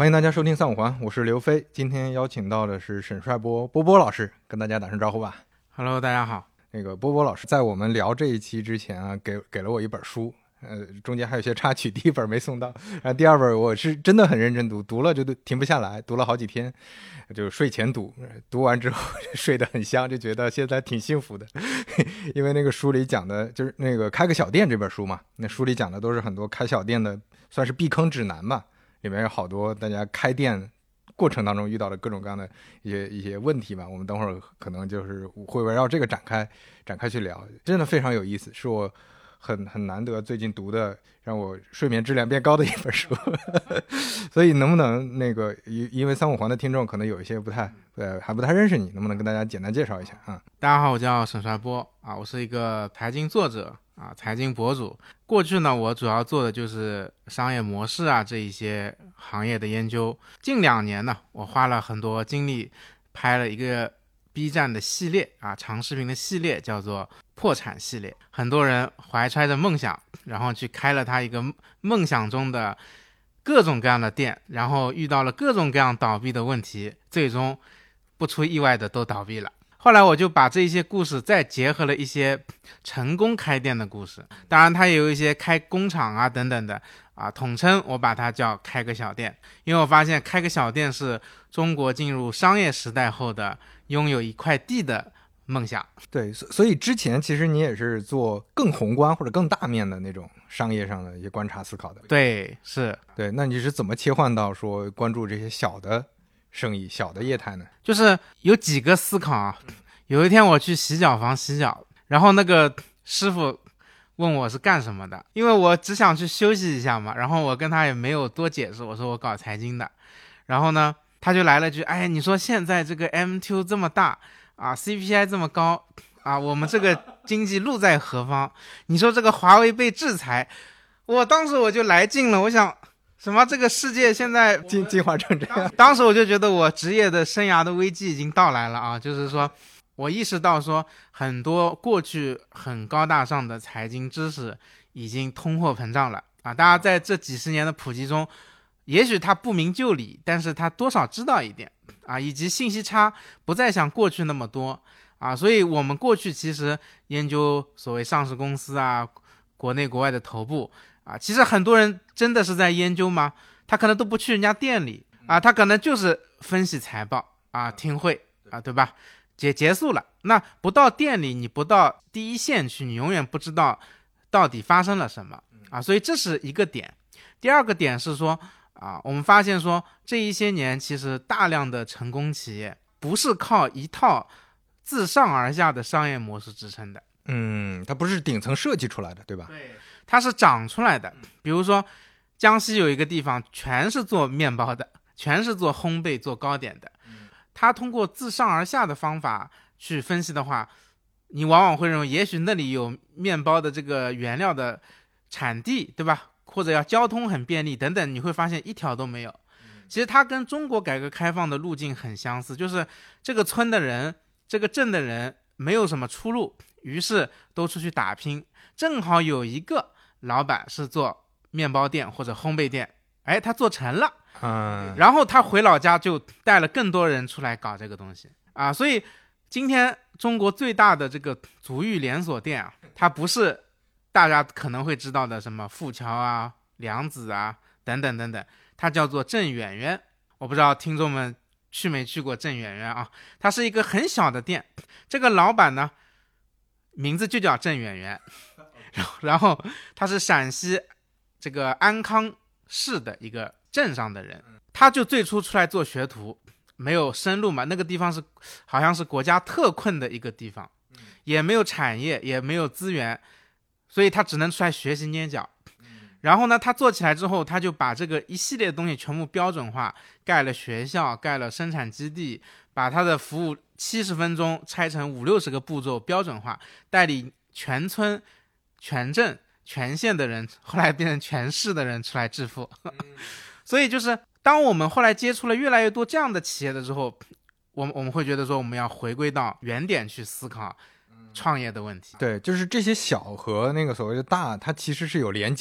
迎大家收听三五环，我是刘飞。今天邀请到的是沈帅波老师，跟大家打声招呼吧。 Hello， 大家好。 那个波老师在我们聊这一期之前啊，给了我一本书，中间还有些插曲，第一本没送到，然后第二本我是真的很认真读，读了就停不下来，读了好几天，就睡前读，读完之后睡得很香，就觉得现在挺幸福的。因为那个书里讲的就是那个开个小店这本书嘛，那书里讲的都是很多开小店的，算是避坑指南吧。里面有好多大家开店过程当中遇到的各种各样的一些问题吧，我们等会儿可能就是会围绕这个展开去聊，真的非常有意思，是我很难得最近读的让我睡眠质量变高的一本书。所以能不能那个因为三五环的听众可能有一些还不太认识你，能不能跟大家简单介绍一下啊？ 大家好，我叫沈帅波啊，我是一个财经作者啊，财经博主。过去呢，我主要做的就是商业模式啊这一些行业的研究。近2年呢，我花了很多精力拍了一个 B 站的系列啊，长视频的系列，叫做破产系列。很多人怀揣着梦想，然后去开了他一个梦想中的各种各样的店，然后遇到了各种各样倒闭的问题，最终不出意外的都倒闭了。后来我就把这些故事再结合了一些成功开店的故事，当然它也有一些开工厂啊等等的啊，统称我把它叫开个小店。因为我发现开个小店是中国进入商业时代后的拥有一块地的梦想。 对，所以之前其实你也是做更宏观或者更大面的那种商业上的一些观察思考的。 对，是。 对，那你是怎么切换到说关注这些小的生意、小的业态呢？ 就是有几个思考啊。有一天我去洗脚房洗脚，然后那个师傅问我是干什么的，因为我只想去休息一下嘛，然后我跟他也没有多解释，我说我搞财经的。然后呢，他就来了句，哎，你说现在这个 MTO 这么大啊， CPI 这么高啊，我们这个经济路在何方？你说这个华为被制裁，当时我就来劲了，我想什么？这个世界现在进化成这样。 当时我就觉得我职业的生涯的危机已经到来了啊！就是说我意识到说很多过去很高大上的财经知识已经通货膨胀了啊！大家在这几十年的普及中，也许他不明就里，但是他多少知道一点啊，以及信息差不再像过去那么多啊！所以我们过去其实研究所谓上市公司啊，国内国外的头部啊，其实很多人真的是在研究吗？他可能都不去人家店里啊，他可能就是分析财报啊，听会啊，对吧？结束了。那不到店里，你不到第一线去，你永远不知道到底发生了什么啊。所以这是一个点。第二个点是说啊，我们发现说这一些年其实大量的成功企业不是靠一套自上而下的商业模式支撑的。 它不是顶层设计出来的，对吧？ 对，它是长出来的。比如说江西有一个地方全是做面包的，全是做烘焙做糕点的，它通过自上而下的方法去分析的话，你往往会认为也许那里有面包的这个原料的产地，对吧？或者要交通很便利等等，你会发现一条都没有。其实它跟中国改革开放的路径很相似，就是这个村的人这个镇的人没有什么出路，于是都出去打拼，正好有一个老板是做面包店或者烘焙店，哎，他做成了，然后他回老家就带了更多人出来搞这个东西啊。所以今天中国最大的这个足浴连锁店啊，它不是大家可能会知道的什么富桥啊、良子啊等等等等，它叫做郑远远。我不知道听众们去没去过郑远远啊？它是一个很小的店，这个老板呢名字就叫郑远远，然后他是陕西这个安康市的一个镇上的人，他就最初出来做学徒，没有生路嘛，那个地方是好像是国家特困的一个地方，也没有产业，也没有资源，所以他只能出来学习捏脚。然后呢，他做起来之后，他就把这个一系列的东西全部标准化，盖了学校，盖了生产基地，把他的服务70分钟拆成50-60个步骤标准化，带领全村、全镇、全县的人，后来变成全市的人出来致富。所以就是当我们后来接触了越来越多这样的企业的时候，我们会觉得说我们要回归到原点去思考创业的问题。 对，就是这些小和那个所谓的大，它其实是有连接的。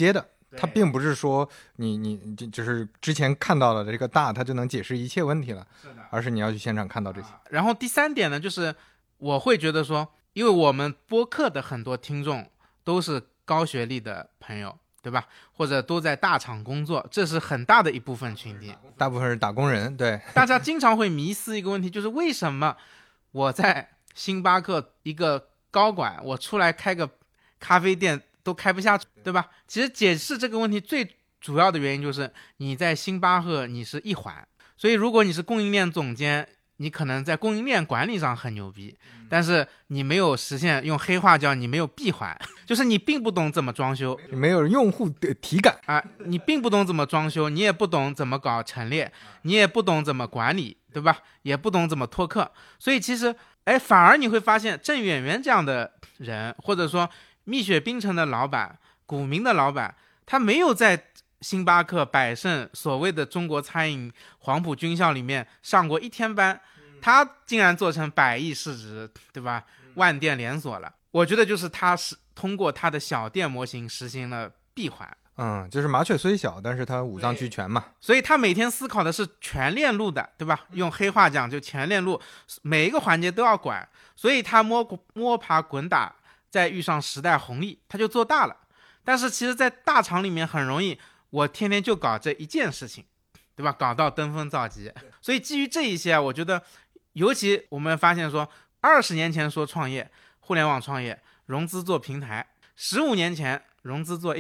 它并不是说你就是之前看到的这个大，它就能解释一切问题了，而是你要去现场看到这些。 然后第三点呢，就是我会觉得说，因为我们播客的很多听众都是高学历的朋友，对吧？或者都在大厂工作，这是很大的一部分群体， 大部分是打工人。对， 大家经常会迷思一个问题，就是为什么我在星巴克一个高管，我出来开个咖啡店都开不下去，对吧？其实解释这个问题最主要的原因就是你在星巴克你是一环，所以如果你是供应链总监，你可能在供应链管理上很牛逼，但是你没有实现，用黑话叫你没有闭环，就是你并不懂怎么装修， 你没有用户的体感啊，你并不懂怎么装修，你也不懂怎么搞陈列，你也不懂怎么管理，对吧？也不懂怎么拓客，所以其实反而你会发现郑远远这样的人，或者说蜜雪冰城的老板、古茗的老板，他没有在星巴克、百胜所谓的中国餐饮黄埔军校里面上过一天班，他竟然做成100亿市值，对吧？万店连锁了。我觉得就是他是通过他的小店模型实行了闭环。 就是麻雀虽小，但是它五脏俱全嘛。 所以他每天思考的是全链路的，对吧？用黑话讲就全链路，每一个环节都要管。所以他摸爬滚打，再遇上时代红利，他就做大了。但是其实在大厂里面很容易，我天天就搞这一件事情，对吧？搞到登峰造极。所以基于这一些，我觉得尤其我们发现说20年前说创业，互联网创业融资做平台，15年前融资做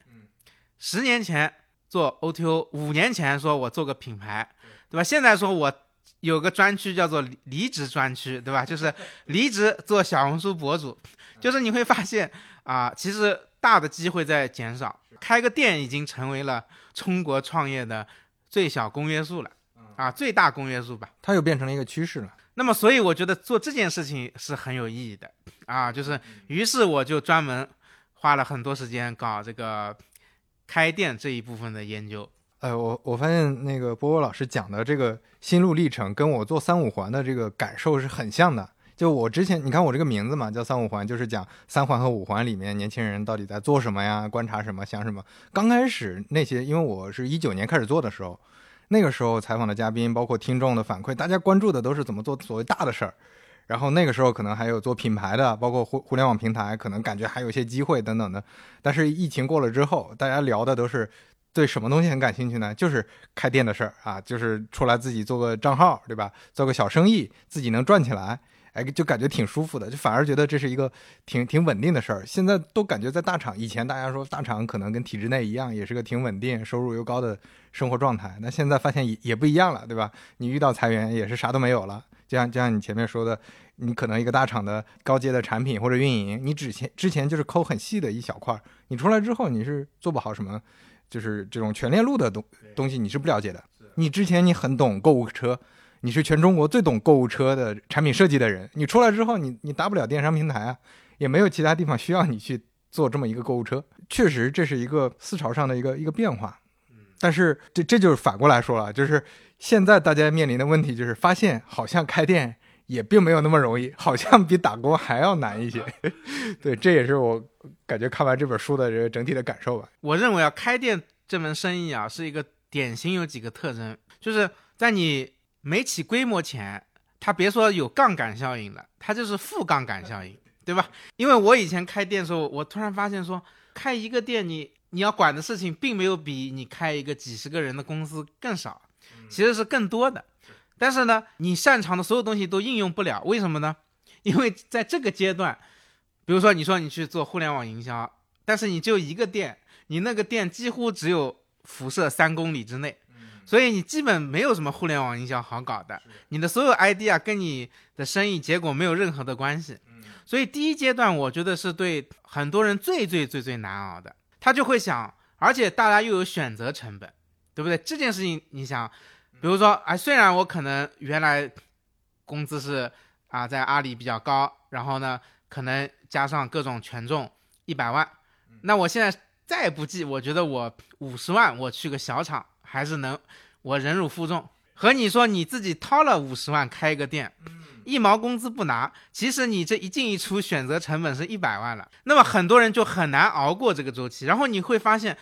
APP，10年前做 OTO，5年前说我做个品牌，对吧？现在说我有个专区叫做离职专区，对吧？就是离职做小红书博主，就是你会发现其实大的机会在减少，开个店已经成为了中国创业的最小公约数了最大公约数吧， 它又变成了一个趋势了。 那么所以我觉得做这件事情是很有意义的就是于是我就专门花了很多时间搞这个开店这一部分的研究。 我发现那个波波老师讲的这个心路历程跟我做3-5环的这个感受是很像的。就我之前你看我这个名字嘛，叫3-5环，就是讲3环和5环里面年轻人到底在做什么呀，观察什么，想什么。刚开始那些，因为我是19年开始做的时候，那个时候采访的嘉宾包括听众的反馈，大家关注的都是怎么做所谓大的事儿。然后那个时候可能还有做品牌的，包括互联网平台，可能感觉还有一些机会等等的。但是疫情过了之后，大家聊的都是对什么东西很感兴趣呢？就是开店的事儿就是出来自己做个账号，对吧？做个小生意，自己能赚起来，就感觉挺舒服的，就反而觉得这是一个挺稳定的事儿。现在都感觉在大厂，以前大家说大厂可能跟体制内一样，也是个挺稳定、收入又高的生活状态，那现在发现也不一样了，对吧？你遇到裁员也是啥都没有了。就像你前面说的，你可能一个大厂的高阶的产品或者运营，你之前就是抠很细的一小块，你出来之后你是做不好什么，就是这种全链路的东西你是不了解的。你之前你很懂购物车，你是全中国最懂购物车的产品设计的人，你出来之后你搭不了电商平台也没有其他地方需要你去做这么一个购物车。确实这是一个思潮上的一个变化。但是这就是反过来说了，就是现在大家面临的问题就是发现好像开店也并没有那么容易，好像比打工还要难一些。对，这也是我感觉看完这本书的这个整体的感受吧。 我认为开店这门生意是一个典型有几个特征，就是在你没起规模前，它别说有杠杆效应了，它就是负杠杆效应，对吧？因为我以前开店的时候，我突然发现说，开一个店你要管的事情并没有比你开一个几十个人的公司更少，其实是更多的。但是呢，你擅长的所有东西都应用不了，为什么呢？因为在这个阶段，比如说你说你去做互联网营销，但是你只有一个店，你那个店几乎只有辐射3公里之内，所以你基本没有什么互联网营销好搞的，你的所有 idea 跟你的生意结果没有任何的关系。所以第一阶段我觉得是对很多人最难熬的，他就会想，而且大家又有选择成本，对不对？这件事情你想，比如说虽然我可能原来工资是在阿里比较高，然后呢可能加上各种权重100万，那我现在再不济，我觉得我50万我去个小厂还是能我忍辱负重。和你说你自己掏了50万开一个店，1毛工资不拿，其实你这一进一出选择成本是100万了。那么很多人就很难熬过这个周期，然后你会发现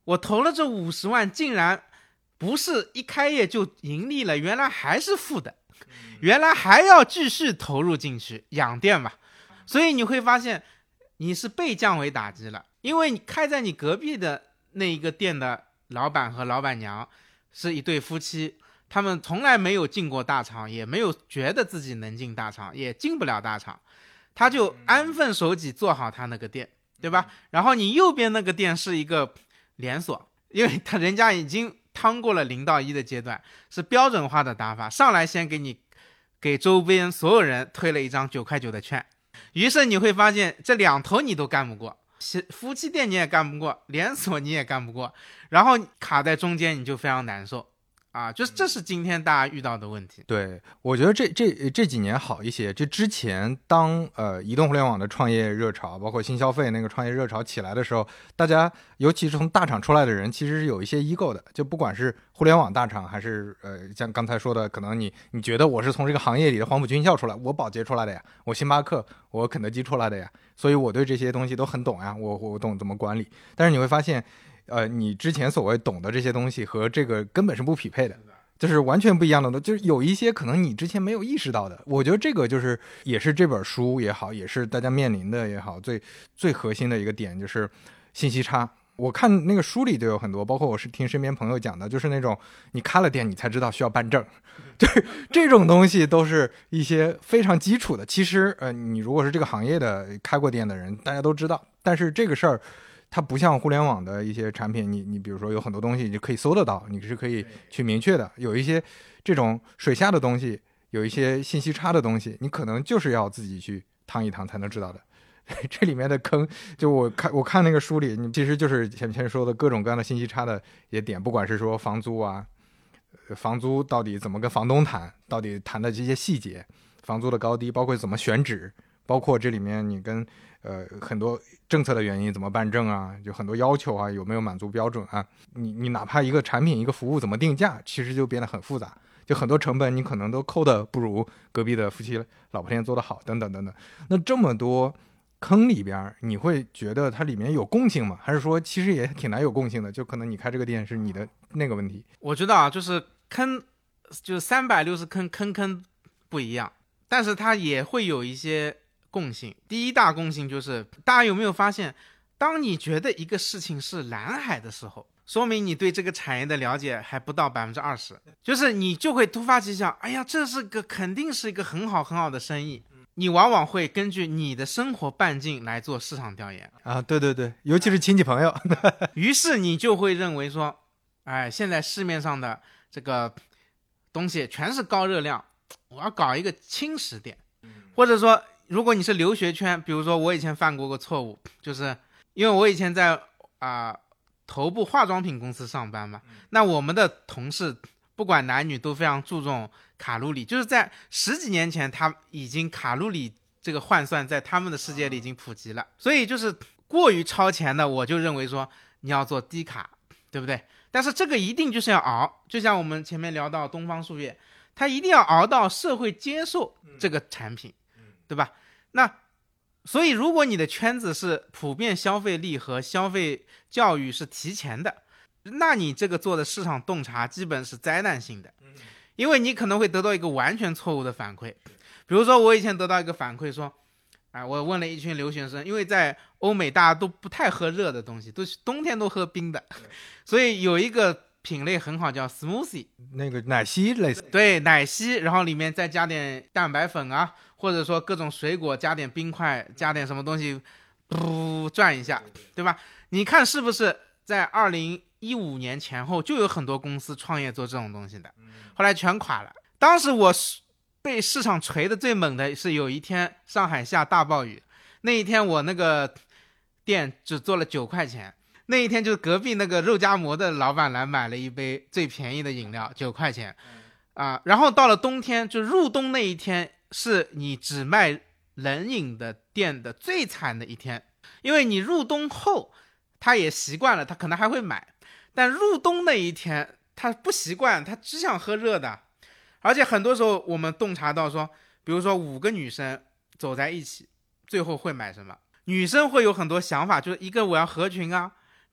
我投了这50万，竟然不是一开业就盈利了，原来还是负的，原来还要继续投入进去养店嘛。所以你会发现你是被降维打击了，因为你开在你隔壁的那一个店的老板和老板娘是一对夫妻，他们从来没有进过大厂，也没有觉得自己能进大厂，也进不了大厂，他就安分守己做好他那个店，对吧？然后你右边那个店是一个连锁，因为人家已经趟过了0到1的阶段，是标准化的打法，上来先给周边所有人推了一张9块9的券，于是你会发现这两头你都干不过，夫妻店你也干不过，连锁你也干不过，然后卡在中间你就非常难受啊，就是这是今天大家遇到的问题。 对，我觉得这几年好一些。就之前当移动互联网的创业热潮，包括新消费那个创业热潮起来的时候，大家尤其是从大厂出来的人，其实是有一些 ego 的。就不管是互联网大厂，还是像刚才说的，可能你觉得我是从这个行业里的黄埔军校出来，我宝洁出来的呀，我星巴克，我肯德基出来的呀，所以我对这些东西都很懂呀，我懂怎么管理。但是你会发现，你之前所谓懂的这些东西和这个根本是不匹配的，就是完全不一样的，就是有一些可能你之前没有意识到的。我觉得这个就是也是这本书也好，也是大家面临的也好，最核心的一个点就是信息差。我看那个书里就有很多，包括我是听身边朋友讲的，就是那种你开了店你才知道需要办证，就是这种东西都是一些非常基础的。其实你如果是这个行业的开过店的人，大家都知道，但是这个事儿它不像互联网的一些产品，你比如说有很多东西你可以搜得到，你是可以去明确的。有一些这种水下的东西，有一些信息差的东西，你可能就是要自己去趟一趟才能知道的。这里面的坑，就我看那个书里，你其实就是前面说的各种各样的信息差的也点，不管是说房租啊，房租到底怎么跟房东谈，到底谈的这些细节，房租的高低，包括怎么选址，包括这里面你跟很多政策的原因怎么办证啊，就很多要求啊，有没有满足标准啊，你哪怕一个产品一个服务怎么定价，其实就变得很复杂，就很多成本你可能都扣的不如隔壁的夫妻老婆店做得好，等等等等。那这么多坑里边，你会觉得它里面有共性吗？还是说其实也挺难有共性的？就可能你开这个店是你的那个问题。 我知道啊，就是坑，就是360坑，坑不一样，但是它也会有一些共性。第一大共性就是，大家有没有发现，当你觉得一个事情是蓝海的时候，说明你对这个产业的了解还不到20%，就是你就会突发奇想，哎呀，这是肯定是一个很好的生意。你往往会根据你的生活半径来做市场调研啊，对对对，尤其是亲戚朋友。 于是你就会认为说，哎，现在市面上的这个东西全是高热量，我要搞一个轻食店。或者说，如果你是留学圈，比如说我以前犯过个错误，就是因为我以前在头部化妆品公司上班嘛，那我们的同事不管男女都非常注重卡路里，就是在10几年前，他已经卡路里这个换算在他们的世界里已经普及了，所以就是过于超前的，我就认为说你要做低卡，对不对？但是这个一定就是要熬，就像我们前面聊到东方树叶，它一定要熬到社会接受这个产品，对吧？那所以如果你的圈子是普遍消费力和消费教育是提前的，那你这个做的市场洞察基本是灾难性的，因为你可能会得到一个完全错误的反馈。比如说我以前得到一个反馈说，我问了一群留学生，因为在欧美大家都不太喝热的东西，都是冬天都喝冰的，所以有一个品类很好叫 smoothie， 那个奶昔类似， 对，奶昔，然后里面再加点蛋白粉啊，或者说各种水果，加点冰块，加点什么东西，转一下，对吧？你看是不是在2015年前后就有很多公司创业做这种东西的，后来全垮了。当时我被市场锤的最猛的是有一天上海下大暴雨，那一天我那个店只做了9块钱，那一天就是隔壁那个肉夹馍的老板来买了一杯最便宜的饮料9块钱然后到了冬天，就入冬那一天是你只卖冷饮的店的最惨的一天，因为你入冬后他也习惯了，他可能还会买，但入冬那一天他不习惯，他只想喝热的。而且很多时候我们洞察到说，比如说5个女生走在一起，最后会买什么？女生会有很多想法，就是一个我要合群啊，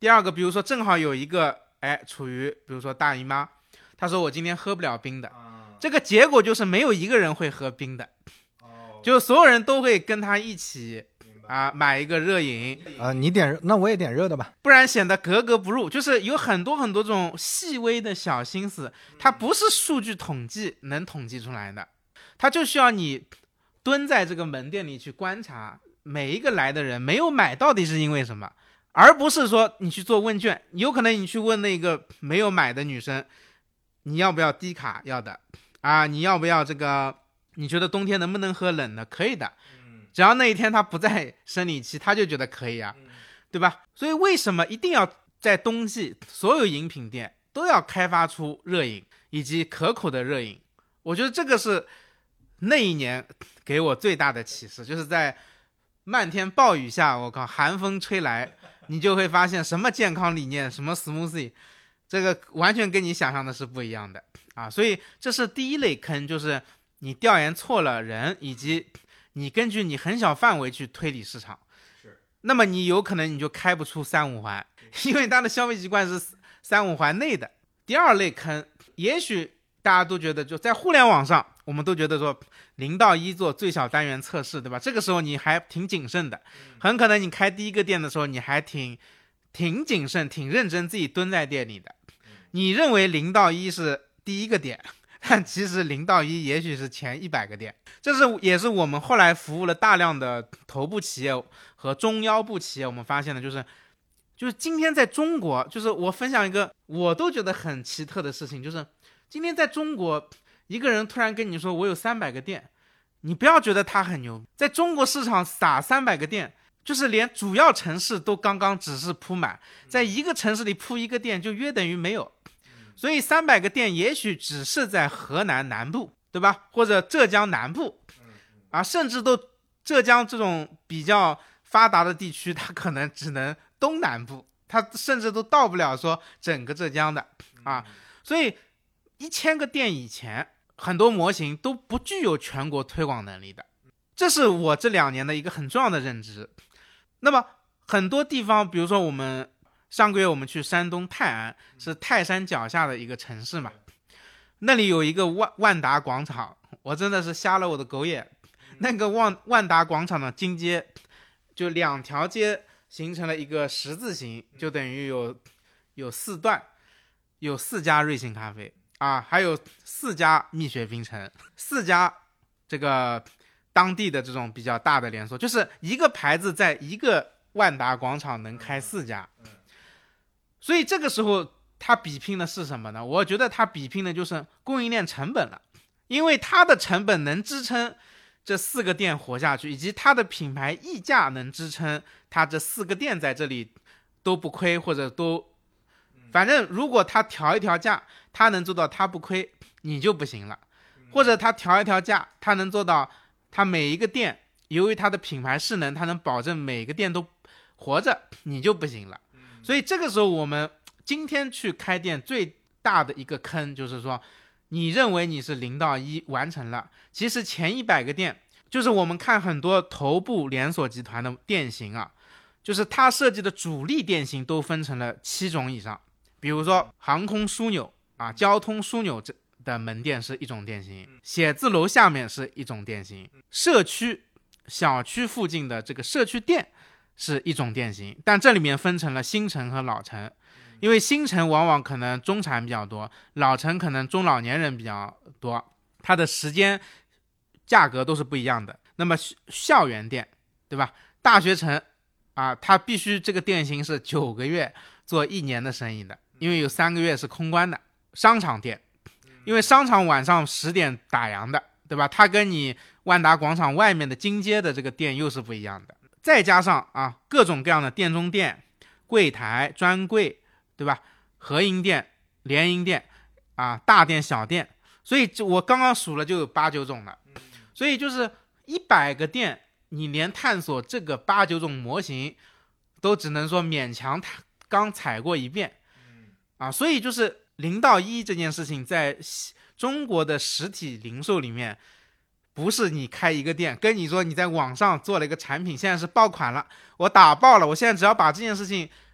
第二个，比如说正好有一个处于比如说大姨妈，她说我今天喝不了冰的，这个结果就是没有一个人会喝冰的，就所有人都会跟他一起买一个热饮你点，那我也点热的吧， 不然显得格格不入。就是有很多很多这种细微的小心思，它不是数据统计能统计出来的，它就需要你蹲在这个门店里去观察每一个来的人没有买到底是因为什么，而不是说你去做问卷，有可能你去问那个没有买的女生，你要不要低卡？要的你要不要这个？你觉得冬天能不能喝冷的？可以的，只要那一天他不在生理期，他就觉得可以啊，对吧？所以为什么一定要在冬季所有饮品店都要开发出热饮以及可口的热饮？我觉得这个是那一年给我最大的启示，就是在漫天暴雨下，我靠，寒风吹来，你就会发现什么健康理念，什么 smoothie， 这个完全跟你想象的是不一样的所以这是第一类坑，就是你调研错了人，以及你根据你很小范围去推理市场，那么你有可能你就开不出3、5环，因为它的消费习惯是3、5环内的。第二类坑，也许大家都觉得就在互联网上，我们都觉得说0到1做最小单元测试，对吧？这个时候你还挺谨慎的，很可能你开第一个店的时候，你还挺谨慎、挺认真，自己蹲在店里的。你认为0到1是第一个点，但其实0到1也许是前100个店。这也是我们后来服务了大量的头部企业和中腰部企业，我们发现的就是今天在中国，就是我分享一个我都觉得很奇特的事情，就是今天在中国，一个人突然跟你说我有300个店，你不要觉得他很牛，在中国市场撒300个店，就是连主要城市都刚刚只是铺满，在一个城市里铺一个店就约等于没有。所以300个店也许只是在河南南部，对吧？或者浙江南部甚至都浙江这种比较发达的地区，它可能只能东南部，它甚至都到不了说整个浙江的所以1000个店以前，很多模型都不具有全国推广能力的，这是我这2年的一个很重要的认知。那么很多地方，比如说上个月我们去山东泰安，是泰山脚下的一个城市嘛，那里有一个万达广场，我真的是瞎了我的狗眼。那个万达广场的金街，就2条街形成了一个十字形，就等于有4段，有4家瑞幸咖啡还有4家蜜雪冰城，4家这个当地的这种比较大的连锁，就是一个牌子在一个万达广场能开4家。所以这个时候它比拼的是什么呢？我觉得它比拼的就是供应链成本了，因为它的成本能支撑这4个店活下去，以及它的品牌溢价能支撑它这4个店在这里都不亏，或者反正如果它调一调价，它能做到它不亏，你就不行了。或者它调一调价，它能做到它每一个店由于它的品牌势能，它能保证每个店都活着，你就不行了。所以这个时候我们今天去开店最大的一个坑，就是说你认为你是0到1完成了，其实前100个店，就是我们看很多头部连锁集团的店型就是它设计的主力店型都分成了7种以上。比如说航空枢纽交通枢纽的门店是一种店型，写字楼下面是一种店型，小区附近的这个社区店是一种店型，但这里面分成了新城和老城，因为新城往往可能中产比较多，老城可能中老年人比较多，它的时间价格都是不一样的。那么校园店，对吧？大学城它必须这个店型是9个月做1年的生意的，因为有3个月是空关的。商场店，因为商场晚上10点打烊的，对吧？它跟你万达广场外面的金街的这个店又是不一样的。再加上各种各样的店中店、柜台、专柜，对吧？合营店、联营店大店小店，所以我刚刚数了就有8、9种了。所以就是100个店，你连探索这个8、9种模型都只能说勉强刚踩过一遍所以就是0到1这件事情在中国的实体零售里面，不是你开一个店跟你说你在网上做了一个产品，现在是爆款了，我打爆了，我现在只要把这件事情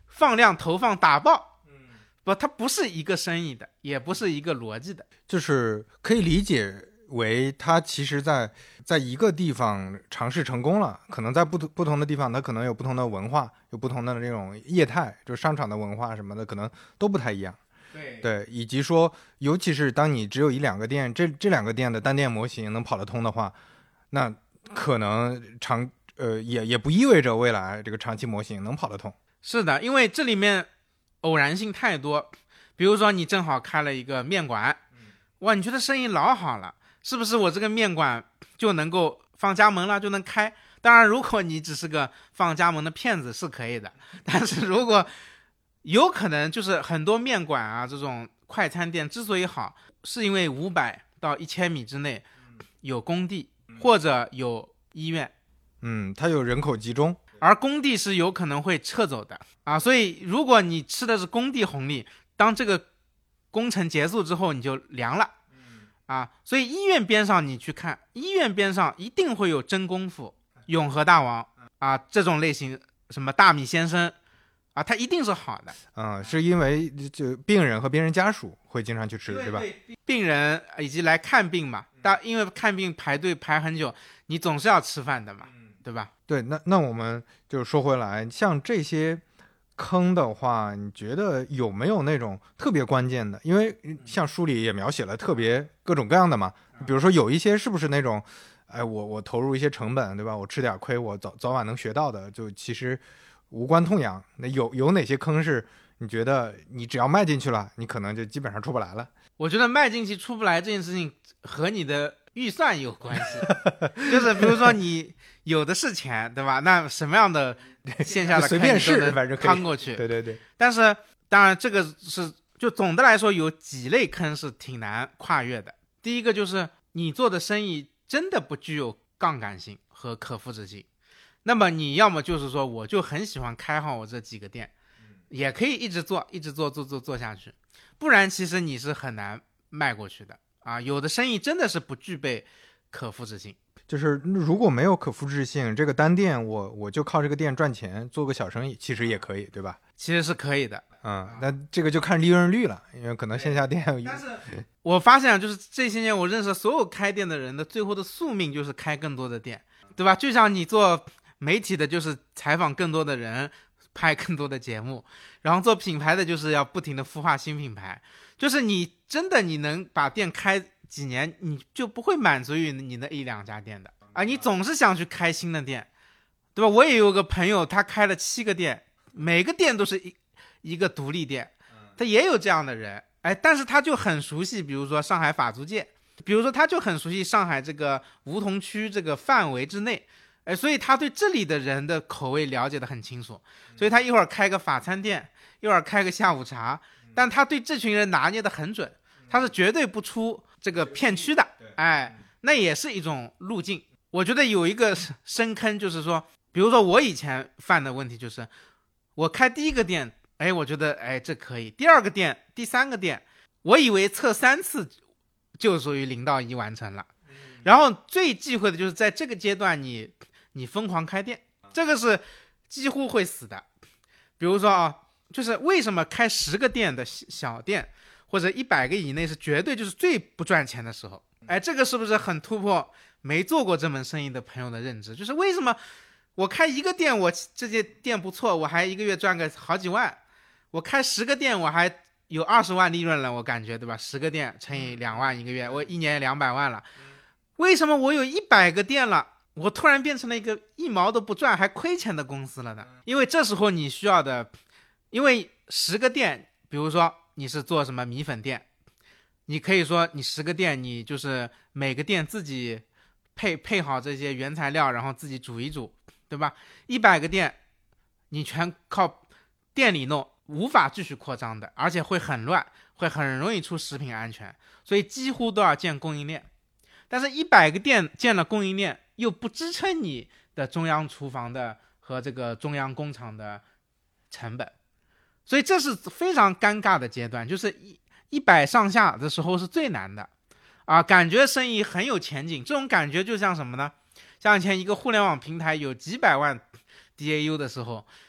放量投放打爆，不，它不是一个生意的，也不是一个逻辑的， 就是可以理解为他其实在一个地方尝试成功了，可能在不同的地方，它可能有不同的文化，有不同的这种业态，就商场的文化什么的，可能都不太一样。对，以及说，尤其是当你只有1-2个店，这2个店的单店模型能跑得通的话，那可能也不意味着未来这个长期模型能跑得通。 是的，因为这里面偶然性太多。比如说你正好开了一个面馆，哇，你觉得生意老好了，是不是我这个面馆就能够放加盟了，就能开？当然如果你只是个放加盟的骗子是可以的，但是如果有可能就是很多面馆啊，这种快餐店之所以好，是因为500到1000米之内有工地或者有医院， 它有人口集中， 而工地是有可能会撤走的啊，所以如果你吃的是工地红利，当这个工程结束之后你就凉了啊。所以医院边上你去看，医院边上一定会有真功夫、永和大王啊这种类型，什么大米先生啊，它一定是好的。 是因为就病人和病人家属会经常去吃，对吧？ 病人以及来看病嘛，因为看病排队排很久，你总是要吃饭的嘛，对吧？ 对，那我们就说回来，像这些坑的话，你觉得有没有那种特别关键的？因为像书里也描写了特别各种各样的嘛，比如说有一些是不是那种，我投入一些成本，对吧？我吃点亏，我早晚能学到的，就其实无关痛痒。那有哪些坑是你觉得你只要迈进去了，你可能就基本上出不来了？ 我觉得迈进去出不来这件事情和你的预算有关系，就是比如说你有的是钱，对吧？那什么样的线下的随便试， 反正趟过去。 对。 但是当然这个是就总的来说有几类坑是挺难跨越的。第一个就是你做的生意真的不具有杠杆性和可复制性，那么你要么就是说我就很喜欢开好我这几个店，也可以一直做下去，不然其实你是很难迈过去的啊。有的生意真的是不具备可复制性， 就是如果没有可复制性，这个单店我就靠这个店赚钱，做个小生意其实也可以，对吧？ 其实是可以的。 那这个就看利润率了，因为可能线下店但是我发现就是这些年我认识所有开店的人的最后的宿命就是开更多的店，对吧？就像你做媒体的就是采访更多的人，拍更多的节目，然后做品牌的就是要不停的孵化新品牌。就是你真的你能把店开几年，你就不会满足于你那1-2家店的啊，你总是想去开新的店，对吧？我也有个朋友，他开了7个店，每个店都是一个独立店，他也有这样的人，但是他就很熟悉，比如说上海法租界，比如说他就很熟悉上海这个梧桐区这个范围之内，所以他对这里的人的口味了解得很清楚，所以他一会儿开个法餐店，一会儿开个下午茶，但他对这群人拿捏得很准，他是绝对不出这个片区的，那也是一种路径。我觉得有一个深坑，就是说，比如说我以前犯的问题就是，我开第一个店，我觉得这可以，第2个店、第3个店，我以为测3次就属于0到1完成了，然后最忌讳的就是在这个阶段你疯狂开店，这个是几乎会死的。比如说啊，就是为什么开10个店的小店或者100个以内是绝对就是最不赚钱的时候？这个是不是很突破没做过这门生意的朋友的认知？就是为什么我开1个店，我这些店不错，我还1个月赚个好几万，我开10个店我还有20万利润了，我感觉，对吧？10个店乘以2万1个月，我1年200万了。为什么我有100个店了，我突然变成了一个1毛都不赚还亏钱的公司了呢？因为这时候你需要的，因为10个店，比如说你是做什么米粉店，你可以说你10个店，你就是每个店自己配好这些原材料，然后自己煮一煮，对吧？100个店你全靠店里弄，无法继续扩张的，而且会很乱，会很容易出食品安全，所以几乎都要建供应链。但是100个店建了供应链，又不支撑你的中央厨房的和这个中央工厂的成本，所以这是非常尴尬的阶段，就是100上下的时候是最难的啊，感觉生意很有前景，这种感觉就像什么呢？像以前一个互联网平台有几百万 DAU 的时候，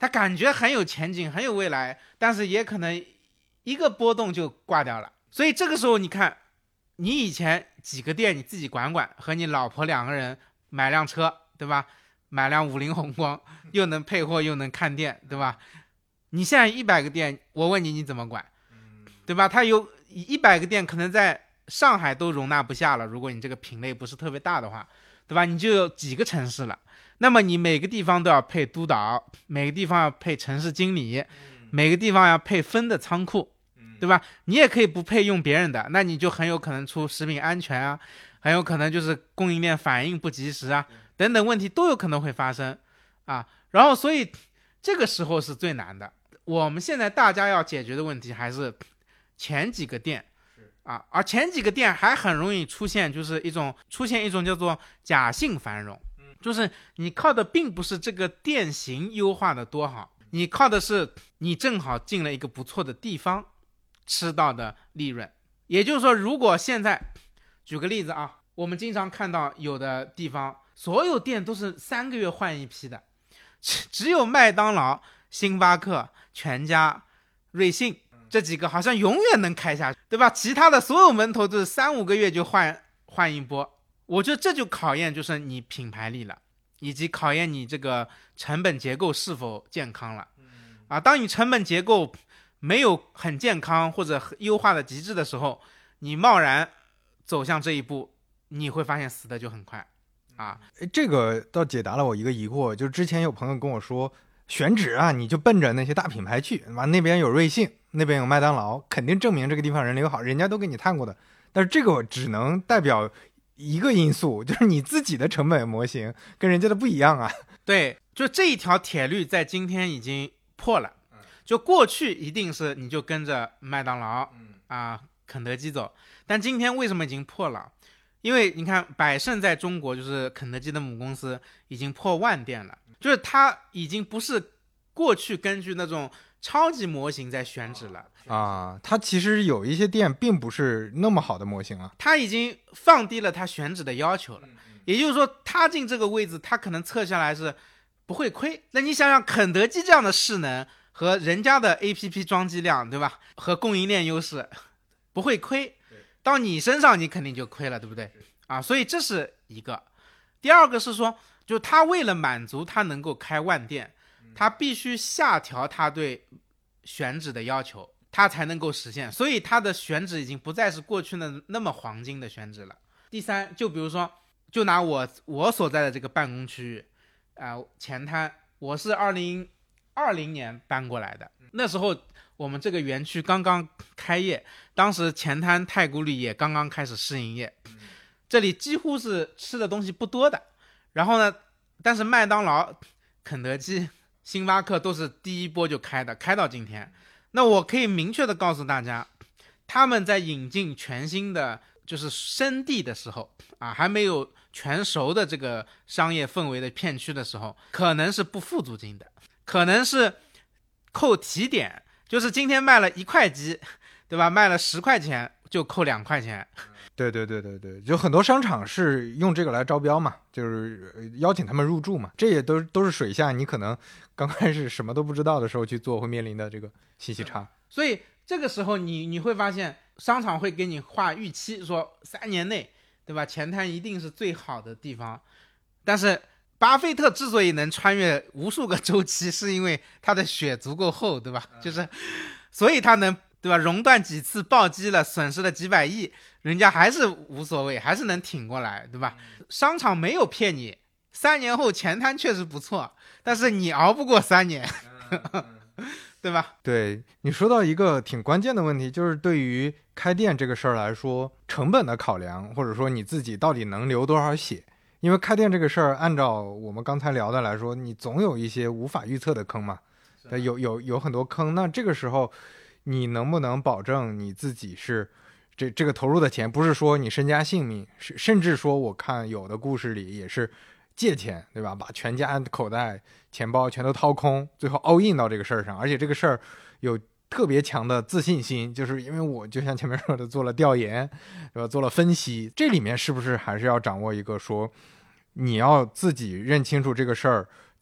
它感觉很有前景很有未来，但是也可能一个波动就挂掉了。所以这个时候你看，你以前几个店你自己管管，和你老婆2个人买辆车，对吧？买辆50宏光，又能配货又能看店，对吧？你现在100个店，我问你你怎么管，对吧？它有100个店可能在上海都容纳不下了，如果你这个品类不是特别大的话，对吧？你就有几个城市了，那么你每个地方都要配督导，每个地方要配城市经理，每个地方要配分的仓库，对吧？你也可以不配用别人的，那你就很有可能出食品安全啊，很有可能就是供应链反应不及时啊，等等问题都有可能会发生啊。然后所以这个时候是最难的。我们现在大家要解决的问题还是前几个店啊，而前几个店还很容易出现一种叫做假性繁荣，就是你靠的并不是这个店型优化的多好，你靠的是你正好进了一个不错的地方吃到的利润。也就是说，如果现在举个例子啊，我们经常看到有的地方所有店都是3个月换一批的，只有麦当劳、星巴克、全家、瑞幸这几个好像永远能开下去，对吧？其他的所有门头都是3-5个月就换一波。我觉得这就考验就是你品牌力了，以及考验你这个成本结构是否健康了啊。当你成本结构没有很健康或者优化的极致的时候，你贸然走向这一步，你会发现死的就很快啊。 这个倒解答了我一个疑惑，就是之前有朋友跟我说，选址啊，你就奔着那些大品牌去，完那边有瑞幸，那边有麦当劳，肯定证明这个地方人流好，人家都给你探过的。但是这个只能代表一个因素，就是你自己的成本模型跟人家的不一样啊。 对，就这一条铁律在今天已经破了。就过去一定是你就跟着麦当劳啊、肯德基走，但今天为什么已经破了？因为你看百胜在中国就是肯德基的母公司，已经破10000店了，就是它已经不是过去根据那种超级模型在选址了啊。它其实有一些店并不是那么好的模型了， 它已经放低了它选址的要求了。也就是说，它进这个位置，它可能测下来是不会亏。那你想想，肯德基这样的势能和人家的 APP 装机量，对吧？和供应链优势，不会亏。到你身上，你肯定就亏了，对不对？啊，所以这是一个。第二个是说，就他为了满足他能够开10000店，他必须下调他对选址的要求，他才能够实现。所以他的选址已经不再是过去的那么黄金的选址了。第三，就比如说，就拿我所在的这个办公区域，前滩，我是2020年搬过来的，那时候我们这个园区刚刚开业，当时前滩太古里也刚刚开始试营业，这里几乎是吃的东西不多的。然后呢，但是麦当劳、肯德基、星巴克都是第一波就开到今天。那我可以明确的告诉大家，他们在引进全新的就是生地的时候啊，还没有全熟的这个商业氛围的片区的时候，可能是不付租金的，可能是扣提点，就是今天卖了1块鸡，对吧？卖了10块钱就扣2块钱。 对，就很多商场是用这个来招标嘛，就是邀请他们入驻嘛，这也都是水下你可能刚开始什么都不知道的时候去做会面临的这个信息差。 所以这个时候你会发现商场会给你画预期，说3年内，对吧？前滩一定是最好的地方。但是巴菲特之所以能穿越无数个周期，是因为他的血足够厚，对吧？就是所以他能，对吧？熔断几次暴击了，损失了几百亿，人家还是无所谓，还是能挺过来，对吧？商场没有骗你，3年后前滩确实不错，但是你熬不过3年，对吧？ 对，你说到一个挺关键的问题，就是对于开店这个事儿来说，成本的考量，或者说你自己到底能流多少血。因为开店这个事儿，按照我们刚才聊的来说，你总有一些无法预测的坑嘛，有很多坑。那这个时候，你能不能保证你自己是这个投入的钱，不是说你身家性命，甚至说我看有的故事里也是借钱，对吧？把全家口袋、钱包全都掏空，最后 all in 到这个事儿上，而且这个事儿有特别强的自信心，就是因为我就像前面说的，做了调研，对吧？做了分析，这里面是不是还是要掌握一个说，你要自己认清楚这个事儿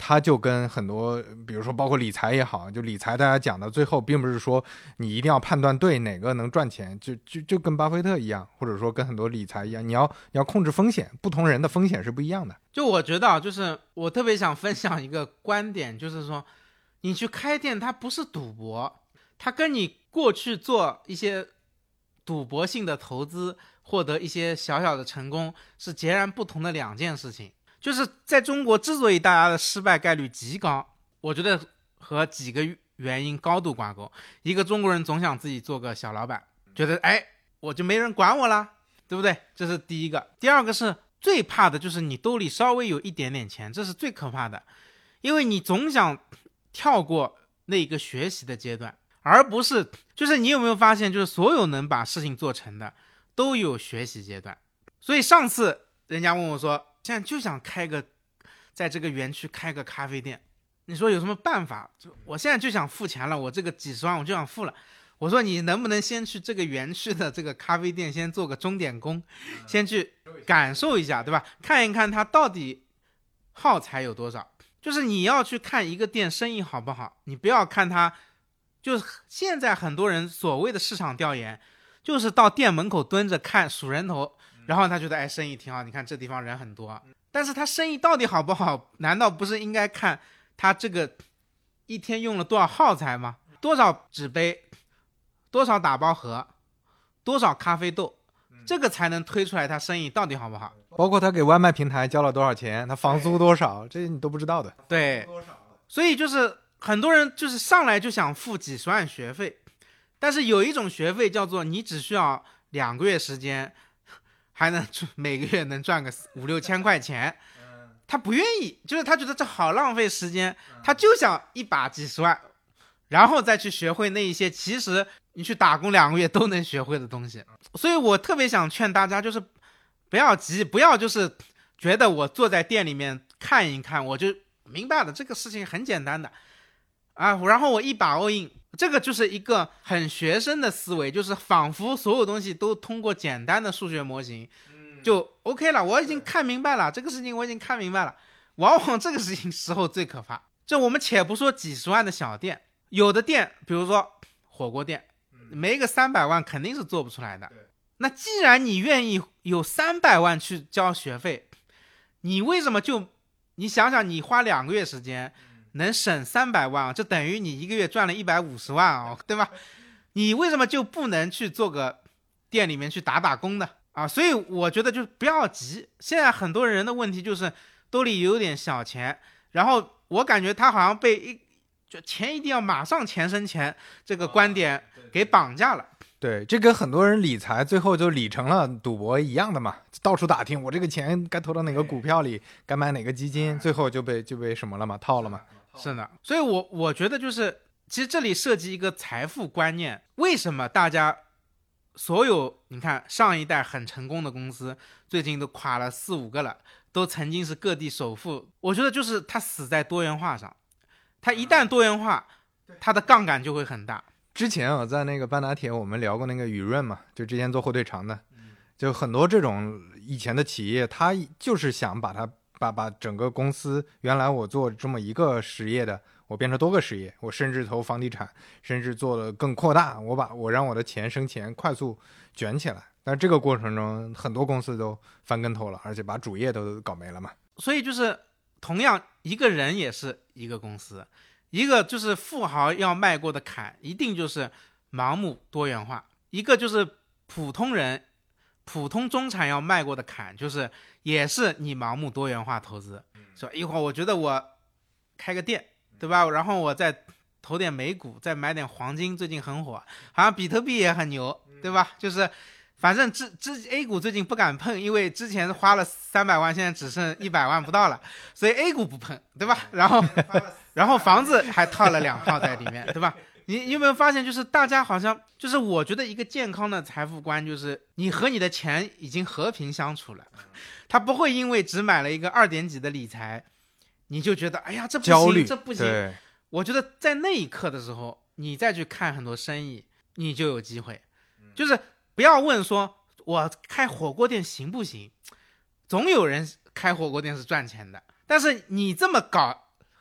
它就跟很多，比如说包括理财也好，就理财大家讲到最后，并不是说你一定要判断对哪个能赚钱，就跟巴菲特一样，或者说跟很多理财一样，你要控制风险，不同人的风险是不一样的。 就我觉得就是我特别想分享一个观点，就是说你去开店它不是赌博，它跟你过去做一些赌博性的投资获得一些小小的成功是截然不同的两件事情。就是在中国之所以大家的失败概率极高，我觉得和几个原因高度挂钩。一个中国人总想自己做个小老板，觉得我就没人管我了，对不对？这是第一个。第二个是最怕的就是你兜里稍微有一点点钱，这是最可怕的，因为你总想跳过那个学习的阶段，而不是就是你有没有发现，就是所有能把事情做成的都有学习阶段。所以上次人家问我说，现在就想在这个园区开个咖啡店，你说有什么办法？我现在就想付钱了，我这个几十万我就想付了。我说你能不能先去这个园区的这个咖啡店先做个钟点工，先去感受一下，对吧？看一看它到底耗材有多少。就是你要去看一个店生意好不好，你不要看它。就是现在很多人所谓的市场调研，就是到店门口蹲着看数人头，然后他觉得生意挺好，你看这地方人很多，但是他生意到底好不好，难道不是应该看他这个一天用了多少耗材吗？多少纸杯，多少打包盒，多少咖啡豆，这个才能推出来他生意到底好不好。 包括他给外卖平台交了多少钱，他房租多少，这你都不知道的。 对，所以就是很多人就是上来就想付几十万学费，但是有一种学费叫做你只需要2个月时间，还能每个月能赚个5-6千块钱，他不愿意，就是他觉得这好浪费时间，他就想一把几十万，然后再去学会那一些其实你去打工2个月都能学会的东西。所以我特别想劝大家，就是不要急，不要就是觉得我坐在店里面看一看我就明白了，这个事情很简单的然后我一把 all in， 这个就是一个很学生的思维，就是仿佛所有东西都通过简单的数学模型就 OK 了，我已经看明白了，这个事情我已经看明白了。往往这个事情时候最可怕。这我们且不说几十万的小店，有的店比如说火锅店，没个300万肯定是做不出来的。那既然你愿意有300万去交学费，你为什么你想想，你花2个月时间能省300万，这等于你1个月赚了150万对吧？你为什么就不能去做个店里面去打工的所以我觉得就不要急。现在很多人的问题就是兜里有点小钱，然后我感觉他好像被就钱一定要马上钱生钱这个观点给绑架了。 对，这跟很多人理财最后就理成了赌博一样的嘛，到处打听我这个钱该投到哪个股票里，该买哪个基金，最后就被什么了嘛，套了嘛。 是的，所以我觉得就是其实这里涉及一个财富观念。为什么大家所有你看上一代很成功的公司最近都垮了4-5个了，都曾经是各地首富？我觉得就是它死在多元化上，它一旦多元化，它的杠杆就会很大。 之前在那个半打铁我们聊过那个雨润嘛，就之前做火腿肠的，就很多这种以前的企业，他就是想把整个公司，原来我做这么一个实业的，我变成多个实业，我甚至投房地产，甚至做的更扩大，我让我的钱生钱快速卷起来。但这个过程中很多公司都翻跟头了，而且把主业都搞没了嘛。 所以就是同样一个人也是一个公司，一个就是富豪要迈过的坎一定就是盲目多元化，一个就是普通人普通中产要迈过的坎就是也是你盲目多元化投资。说一会儿我觉得我开个店对吧，然后我再投点美股，再买点黄金，最近很火，好像比特币也很牛对吧，就是反正A 股最近不敢碰，因为之前花了300万，现在只剩100万不到了，所以 A 股不碰对吧，然后房子还套了2套在里面对吧。你有没有发现，就是大家好像就是我觉得一个健康的财富观就是你和你的钱已经和平相处了，他不会因为只买了一个2点几的理财你就觉得哎呀这不行这不行。我觉得在那一刻的时候你再去看很多生意你就有机会。就是不要问说我开火锅店行不行，总有人开火锅店是赚钱的，但是你这么搞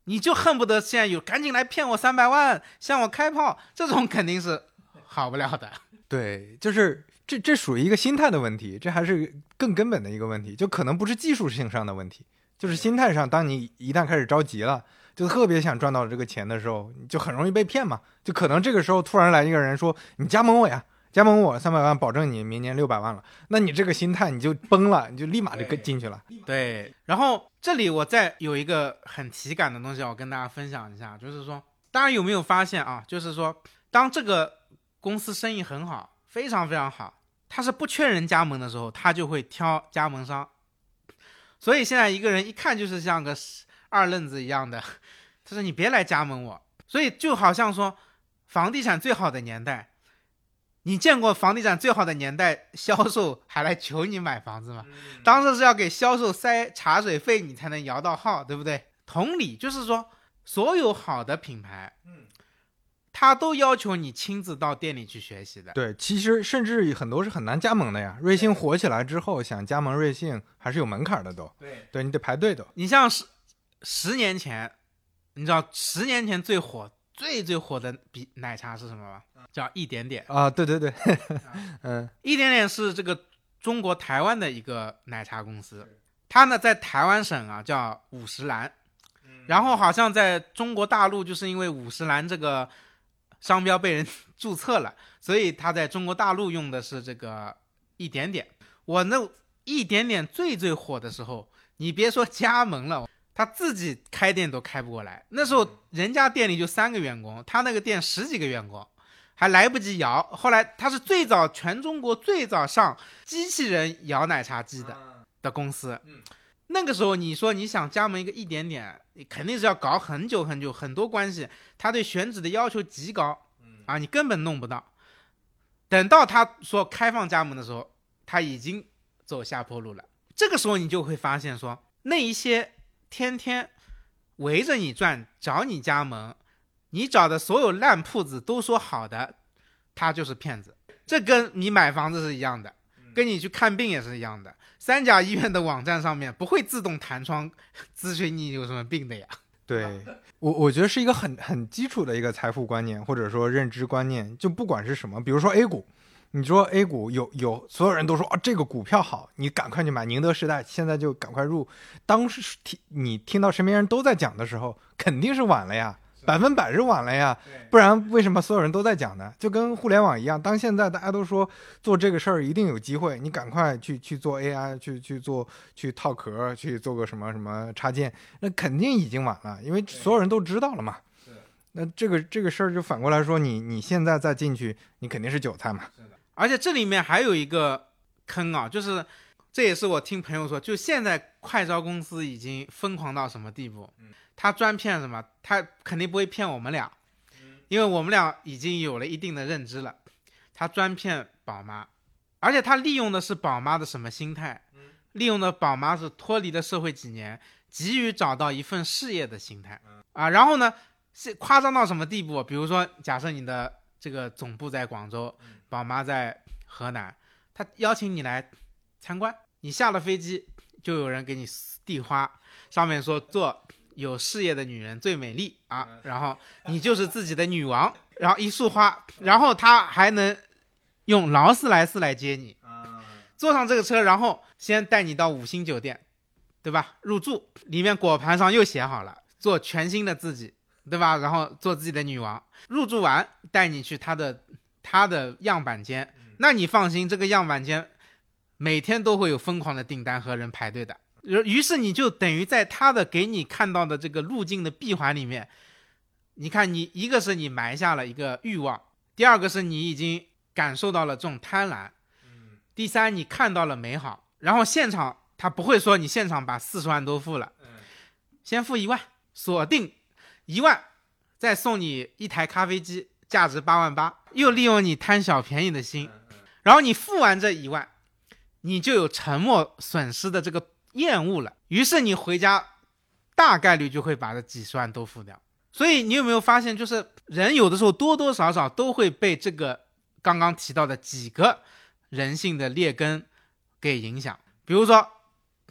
你就恨不得现在有赶紧来骗我300万，向我开炮，这种肯定是好不了的。 对，就是这属于一个心态的问题，这还是更根本的一个问题，就可能不是技术性上的问题，就是心态上，当你一旦开始着急了，就特别想赚到这个钱的时候，你就很容易被骗嘛。就可能这个时候突然来一个人说你加盟我呀，加盟我300万，保证你明年600万了，那你这个心态你就崩了，你就立马就进去了。 对，然后这里我再有一个很体感的东西，我跟大家分享一下，就是说大家有没有发现啊，就是说当这个公司生意很好，非常非常好，他是不缺人加盟的时候，他就会挑加盟商。所以现在一个人一看就是像个二愣子一样的，他说你别来加盟我。所以就好像说房地产最好的年代，你见过房地产最好的年代销售还来求你买房子吗？当时是要给销售塞茶水费你才能摇到号，对不对？同理就是说所有好的品牌他都要求你亲自到店里去学习的。 对，其实甚至很多是很难加盟的呀。瑞幸火起来之后，想加盟瑞幸还是有门槛的都。对，你得排队的。 你像十年前，你知道10年前最火的奶茶是什么吗？叫一点点啊，对对对， 一点点是这个中国台湾的一个奶茶公司，它呢在台湾省啊叫50岚，然后好像在中国大陆就是因为50岚这个商标被人注册了，所以他在中国大陆用的是这个一点点。我那一点点最火的时候，你别说加盟了，他自己开店都开不过来。那时候人家店里就3个员工，他那个店10几个员工，还来不及摇。后来他是全中国最早上机器人摇奶茶机的公司。那个时候你说你想加盟一个一点点，你肯定是要搞很久很久，很多关系，他对选址的要求极高啊，你根本弄不到。等到他说开放加盟的时候，他已经走下坡路了。这个时候你就会发现说，那一些天天围着你转找你加盟，你找的所有烂铺子都说好的，他就是骗子。这跟你买房子是一样的，跟你去看病也是一样的。3甲医院的网站上面不会自动弹窗咨询你有什么病的呀。 对，我觉得是一个很基础的一个财富观念，或者说认知观念。就不管是什么，比如说 A 股，你说 A 股有所有人都说这个股票好，你赶快去买宁德时代，现在就赶快入。当时你听到身边人都在讲的时候，肯定是晚了呀，100%是晚了呀，不然为什么所有人都在讲呢？就跟互联网一样，当现在大家都说做这个事儿一定有机会，你赶快去做 AI， 去套壳，去做个什么插件，那肯定已经晚了，因为所有人都知道了嘛。那这个事儿就反过来说，你现在再进去，你肯定是韭菜嘛。 而且这里面还有一个坑啊，就是这也是我听朋友说，就现在快招公司已经疯狂到什么地步，他专骗什么，他肯定不会骗我们俩，因为我们俩已经有了一定的认知了。他专骗宝妈，而且他利用的是宝妈的什么心态？利用的宝妈是脱离了社会几年，急于找到一份事业的心态啊。然后呢，是夸张到什么地步？比如说，假设你的这个总部在广州，宝妈在河南，他邀请你来参观，你下了飞机就有人给你递花，上面说做有事业的女人最美丽啊，然后你就是自己的女王，然后一束花，然后他还能用劳斯莱斯来接你，坐上这个车，然后先带你到5星酒店，对吧？入住，里面果盘上又写好了做全新的自己，对吧？然后做自己的女王，入住完带你去他的样板间，那你放心，这个样板间每天都会有疯狂的订单和人排队的。于是你就等于在他的给你看到的这个路径的闭环里面，你看你一个是你埋下了一个欲望，第二个是你已经感受到了这种贪婪，第三你看到了美好，然后现场他不会说你现场把40万都付了，先付1万，锁定1万，再送你一台咖啡机，价值8万8，又利用你贪小便宜的心，然后你付完这1万，你就有沉没损失的这个厌恶了，于是你回家大概率就会把这几十万都付掉。所以你有没有发现，就是人有的时候多多少少都会被这个刚刚提到的几个人性的劣根给影响。比如说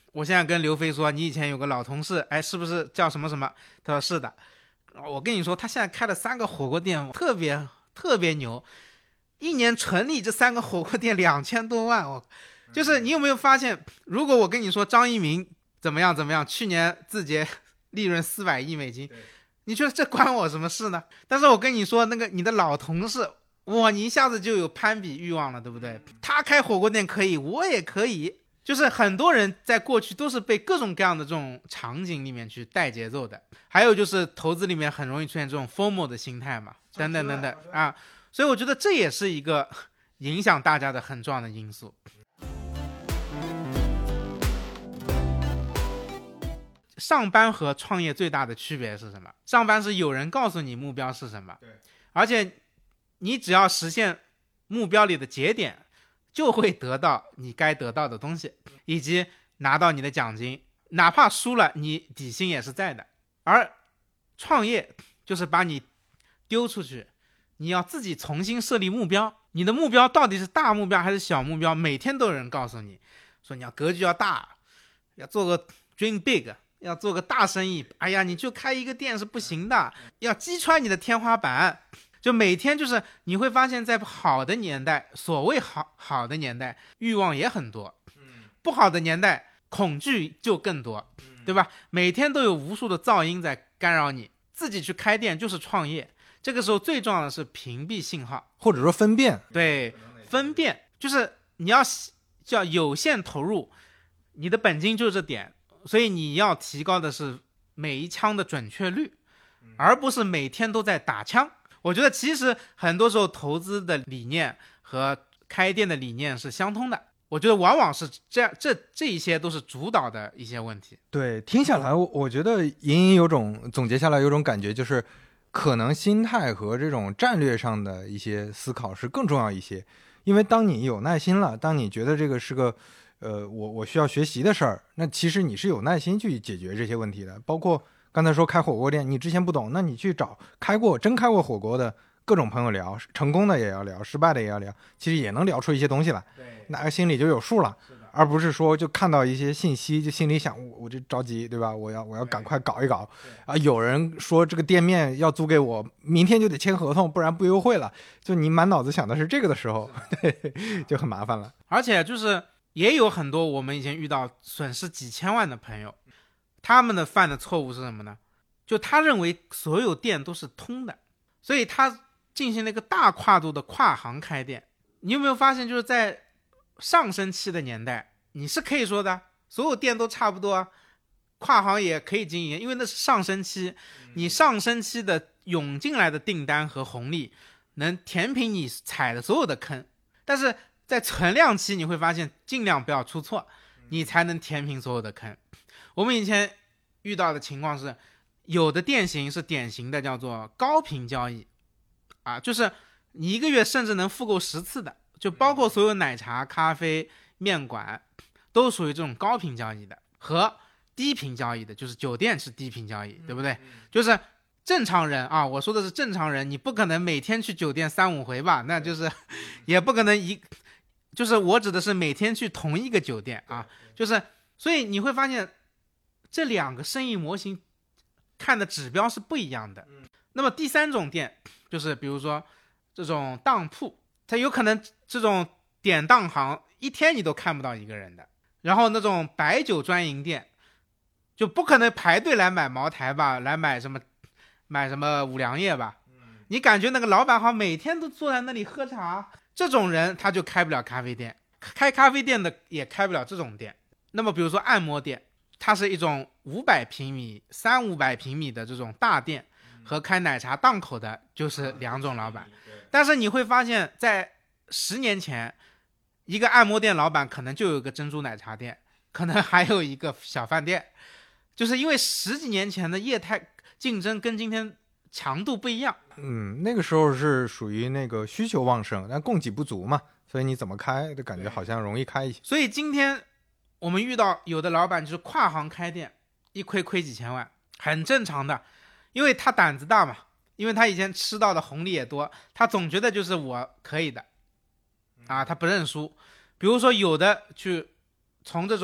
我现在跟刘飞说，你以前有个老同事，哎，是不是叫什么什么？他说是的。我跟你说，他现在开了3个火锅店，特别牛，一年纯利这3个火锅店2000多万。就是你有没有发现，如果我跟你说张一鸣怎么样，去年字节利润400亿美金，你觉得这关我什么事呢？但是我跟你说，那个你的老同事，哇，你一下子就有攀比欲望了，对不对？他开火锅店可以，我也可以。就是很多人在过去都是被各种各样的这种场景里面去带节奏的，还有就是投资里面很容易出现这种 FOMO 的心态嘛，等等等等啊，所以我觉得这也是一个影响大家的很重要的因素。上班和创业最大的区别是什么？上班是有人告诉你目标是什么，而且你只要实现目标里的节点，就会得到你该得到的东西，以及拿到你的奖金，哪怕输了，你底薪也是在的。而创业就是把你丢出去，你要自己重新设立目标，你的目标到底是大目标还是小目标，每天都有人告诉你，说你要格局要大，要做个 dream big，要做个大生意，哎呀，你就开一个店是不行的，要击穿你的天花板。就每天就是你会发现，在好的年代，所谓好的年代，欲望也很多，不好的年代，恐惧就更多，对吧？每天都有无数的噪音在干扰你，自己去开店就是创业。这个时候最重要的是屏蔽信号， 或者说分辨。 对，分辨就是你要叫有限投入，你的本金就是这点，所以你要提高的是每一枪的准确率，而不是每天都在打枪。我觉得其实很多时候投资的理念和开店的理念是相通的，我觉得往往是这样，这一些都是主导的一些问题。 对，听下来我觉得隐隐有种总结下来有种感觉，就是可能心态和这种战略上的一些思考是更重要一些。因为当你有耐心了，当你觉得这个是个我需要学习的事儿，那其实你是有耐心去解决这些问题的。包括刚才说开火锅店，你之前不懂，那你去找真开过火锅的各种朋友聊，成功的也要聊，失败的也要聊，其实也能聊出一些东西来，那心里就有数了，而不是说就看到一些信息就心里想我就着急，对吧？我要赶快搞一搞啊！有人说这个店面要租给我，明天就得签合同，不然不优惠了。就你满脑子想的是这个的时候，对，就很麻烦了。 而且就是也有很多我们以前遇到损失几千万的朋友，他们的犯的错误是什么呢？就他认为所有店都是通的，所以他进行了一个大跨度的跨行开店。你有没有发现，就是在上升期的年代，你是可以说的所有店都差不多，跨行也可以经营，因为那是上升期，你上升期的涌进来的订单和红利能填平你踩的所有的坑。但是在存量期，你会发现尽量不要出错，你才能填平所有的坑。我们以前遇到的情况是，有的店型是典型的叫做高频交易啊，就是你一个月甚至能复购10次的，就包括所有奶茶、咖啡、面馆都属于这种高频交易的，和低频交易的，就是酒店是低频交易，对不对？就是正常人啊，我说的是正常人，你不可能每天去酒店3-5回吧，那就是也不可能就是我指的是每天去同一个酒店啊，就是所以你会发现这两个生意模型看的指标是不一样的。那么第三种店就是比如说这种当铺，它有可能这种典当行一天你都看不到一个人的，然后那种白酒专营店就不可能排队来买茅台吧，来买什么五粮液吧，你感觉那个老板好像每天都坐在那里喝茶，这种人他就开不了咖啡店，开咖啡店的也开不了这种店。那么比如说按摩店，它是一种500平米、300-500平米的这种大店，和开奶茶档口的就是两种老板。但是你会发现在10年前，一个按摩店老板可能就有个珍珠奶茶店，可能还有一个小饭店，就是因为10几年前的业态竞争跟今天强度不一样。 那个时候是属于那个需求旺盛，但供给不足嘛，所以你怎么开的感觉好像容易开一些。 所以今天我们遇到有的老板就是跨行开店，一亏几千万，很正常的，因为他胆子大嘛，因为他以前吃到的红利也多，他总觉得就是我可以的啊，他不认输。比如说有的去从这种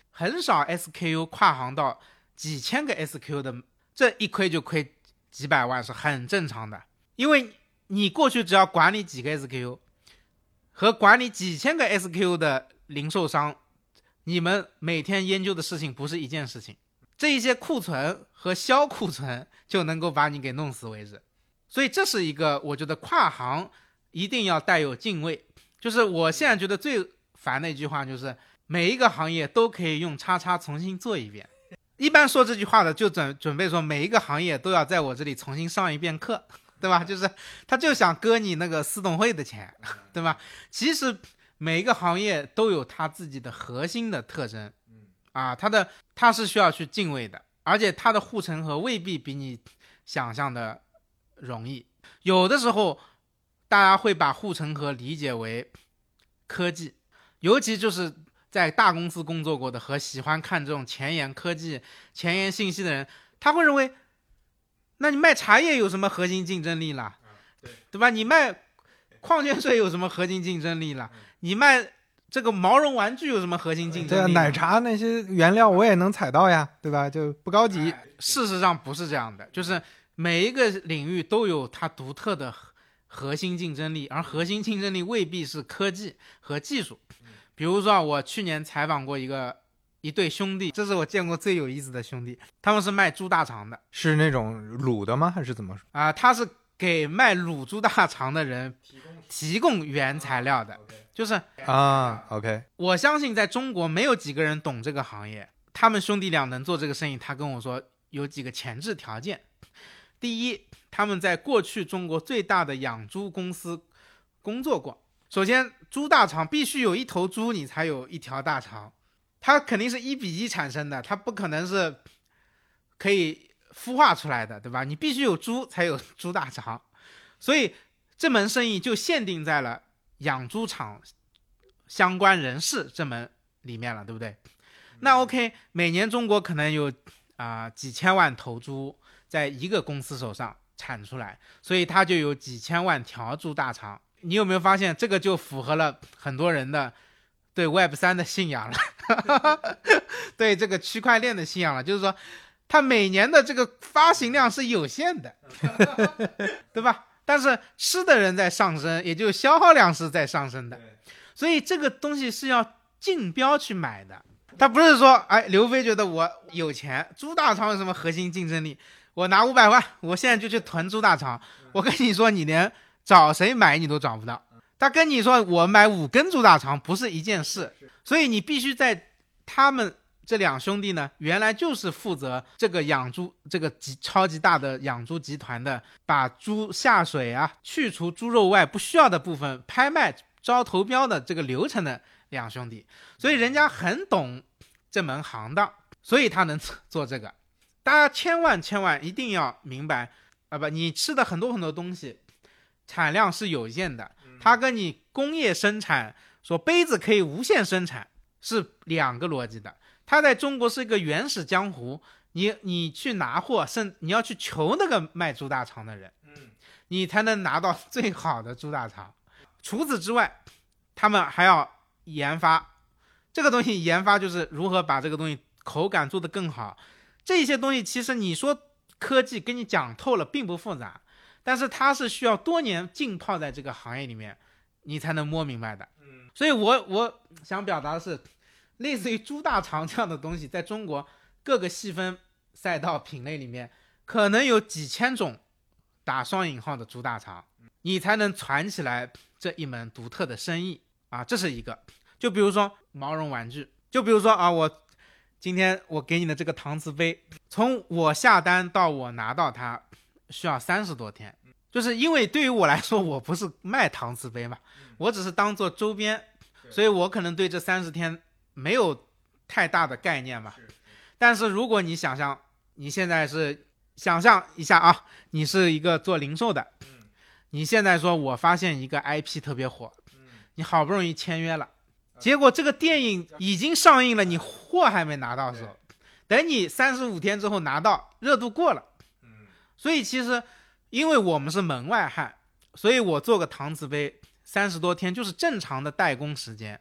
很少 SKU 跨行到几千个 SKU 的，这一亏就亏几百万是很正常的。因为你过去只要管理几个 SKU 和管理几千个 SKU 的零售商，你们每天研究的事情不是一件事情，这一些库存和销库存就能够把你给弄死为止。所以这是一个我觉得跨行一定要带有敬畏。就是我现在觉得最烦的一句话就是每一个行业都可以用叉叉重新做一遍。一般说这句话的就准备说每一个行业都要在我这里重新上一遍课，对吧？就是他就想割你那个私董会的钱，对吧？其实每一个行业都有它自己的核心的特征啊，它是需要去敬畏的，而且它的护城河未必比你想象的容易。有的时候大家会把护城河理解为科技，尤其就是在大公司工作过的和喜欢看这种前沿科技前沿信息的人，他会认为那你卖茶叶有什么核心竞争力啦，对吧？你卖矿泉水有什么核心竞争力啦？你卖这个毛绒玩具有什么核心竞争力？ 对啊，奶茶那些原料我也能采到呀，对吧？就不高级。 事实上不是这样的，就是每一个领域都有它独特的核心竞争力，而核心竞争力未必是科技和技术。比如说我去年采访过一对兄弟，这是我见过最有意思的兄弟，他们是卖猪大肠的。 是那种卤的吗？还是怎么说啊？他是给卖卤猪大肠的人提供原材料的，就是啊 OK。 我相信在中国没有几个人懂这个行业，他们兄弟俩能做这个生意，他跟我说有几个前置条件。第一，他们在过去中国最大的养猪公司工作过。首先，猪大肠必须有一头猪，你才有一条大肠，它肯定是1:1产生的，它不可能是可以孵化出来的，对吧？你必须有猪才有猪大肠，所以这门生意就限定在了养猪场相关人士这门里面了，对不对？那 OK， 每年中国可能有几千万头猪在一个公司手上产出来，所以它就有几千万条猪大肠。你有没有发现这个就符合了很多人的对 Web3 的信仰了对这个区块链的信仰了，就是说它每年的这个发行量是有限的对吧？但是吃的人在上升，也就消耗量是在上升的，所以这个东西是要竞标去买的。他不是说刘飞觉得我有钱，猪大肠有什么核心竞争力，我拿500万我现在就去囤猪大肠，我跟你说你连找谁买你都找不到。他跟你说我买5根猪大肠不是一件事，所以你必须在他们这两兄弟呢，原来就是负责这个养猪这个超级大的养猪集团的，把猪下水去除猪肉外不需要的部分，拍卖招投标的这个流程的两兄弟，所以人家很懂这门行当，所以他能做这个。大家千万一定要明白你吃的很多东西产量是有限的，它跟你工业生产说杯子可以无限生产是两个逻辑的。它在中国是一个原始江湖，你去拿货，你要去求那个卖猪大肠的人，你才能拿到最好的猪大肠。除此之外，他们还要研发这个东西，研发就是如何把这个东西口感做得更好。这些东西其实你说科技跟你讲透了并不复杂，但是它是需要多年浸泡在这个行业里面你才能摸明白的。所以我想表达的是，类似于猪大肠这样的东西在中国各个细分赛道品类里面可能有几千种打双引号的猪大肠，你才能传起来这一门独特的生意这是一个。就比如说毛绒玩具，就比如说我今天我给你的这个搪瓷杯，从我下单到我拿到它需要30多天，就是因为对于我来说我不是卖搪瓷杯嘛，我只是当做周边，所以我可能对这30天没有太大的概念嘛。但是如果你想象，你现在是想象一下你是一个做零售的，你现在说我发现一个 IP 特别火，你好不容易签约了，结果这个电影已经上映了，你货还没拿到的时候，等你35天之后拿到，热度过了。所以其实因为我们是门外汉，所以我做个搪瓷杯30多天就是正常的代工时间。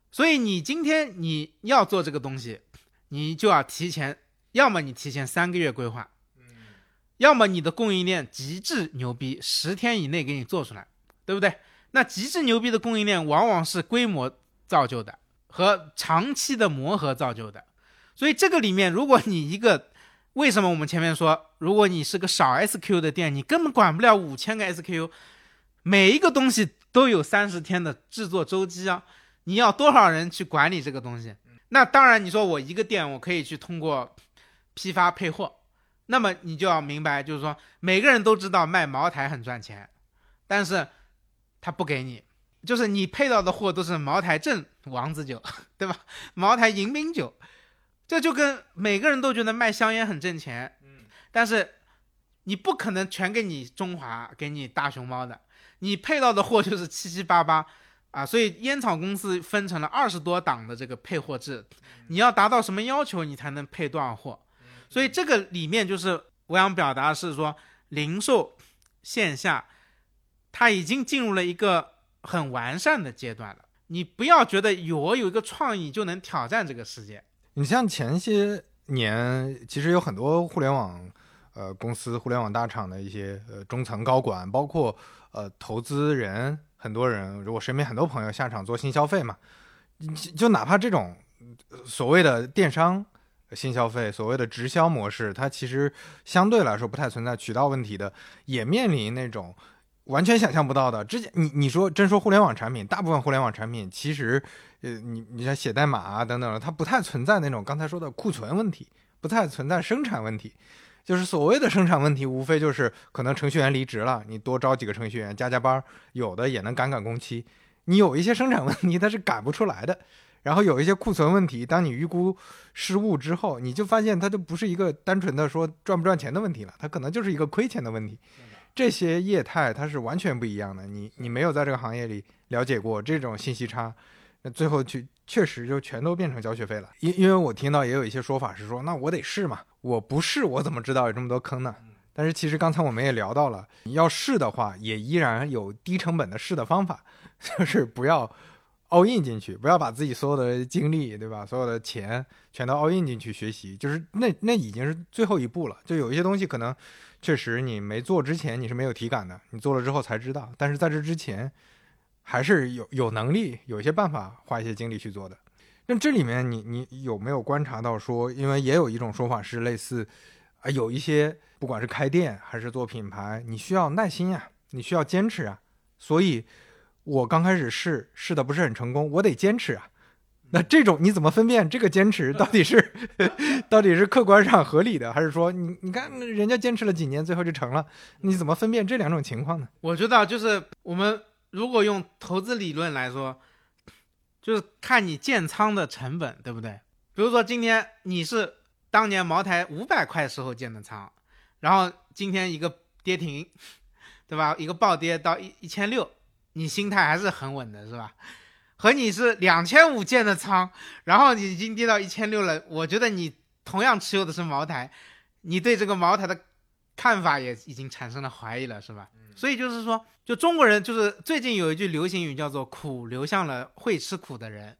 所以你今天你要做这个东西，你就要提前，要么你提前3个月规划，要么你的供应链极致牛逼，10天以内给你做出来，对不对？那极致牛逼的供应链往往是规模造就的和长期的磨合造就的。所以这个里面，如果你为什么我们前面说，如果你是个少 SKU 的店，你根本管不了5000个 SKU， 每一个东西都有30天的制作周期啊，你要多少人去管理这个东西？那当然，你说我一个店，我可以去通过批发配货，那么你就要明白，就是说每个人都知道卖茅台很赚钱，但是他不给你，就是你配到的货都是茅台镇王子酒，对吧？茅台迎宾酒，这就跟每个人都觉得卖香烟很挣钱，但是你不可能全给你中华，给你大熊猫的，你配到的货就是七七八八啊，所以烟草公司分成了20多档的这个配货制，你要达到什么要求，你才能配多少货？所以这个里面就是我想表达的是说，零售线下它已经进入了一个很完善的阶段了。你不要觉得我有一个创意就能挑战这个世界。 你像前些年，其实有很多互联网公司、互联网大厂的一些中层高管，包括投资人，很多人，我身边很多朋友下场做新消费嘛，就哪怕这种所谓的电商新消费，所谓的直销模式，它其实相对来说不太存在渠道问题的，也面临那种完全想象不到的。之前你说真说互联网产品，大部分互联网产品其实你像写代码啊等等，它不太存在那种刚才说的库存问题，不太存在生产问题。就是所谓的生产问题，无非就是可能程序员离职了，你多招几个程序员加班，有的也能赶工期。你有一些生产问题，它是赶不出来的。然后有一些库存问题，当你预估失误之后，你就发现它就不是一个单纯的说赚不赚钱的问题了，它可能就是一个亏钱的问题。这些业态它是完全不一样的，你没有在这个行业里了解过这种信息差，那最后确实就全都变成交学费了。因为我听到也有一些说法是说，那我得试嘛，我不试我怎么知道有这么多坑呢？但是其实刚才我们也聊到了，你要试的话，也依然有低成本的试的方法，就是不要all in 进去，不要把自己所有的精力，对吧？所有的钱全都 all in 进去学习，就是那已经是最后一步了。就有一些东西可能确实你没做之前你是没有体感的，你做了之后才知道。但是在这之前，还是有能力，有一些办法花一些精力去做的。那这里面你有没有观察到说，因为也有一种说法是类似有一些不管是开店还是做品牌，你需要耐心呀，你需要坚持啊，所以我刚开始试的不是很成功，我得坚持啊。那这种你怎么分辨这个坚持到底是到底是客观上合理的，还是说你看人家坚持了几年最后就成了？你怎么分辨这两种情况呢？ 我觉得就是我们如果用投资理论来说，就是看你建仓的成本，对不对？比如说今天你是当年茅台500块时候建的仓，然后今天一个跌停，对吧？一个暴跌到1600，你心态还是很稳的，是吧？和你是2500建的仓，然后你已经跌到1600了，我觉得你同样持有的是茅台，你对这个茅台的看法也已经产生了怀疑了，是吧？所以就是说，就中国人就是最近有一句流行语叫做苦流向了会吃苦的人。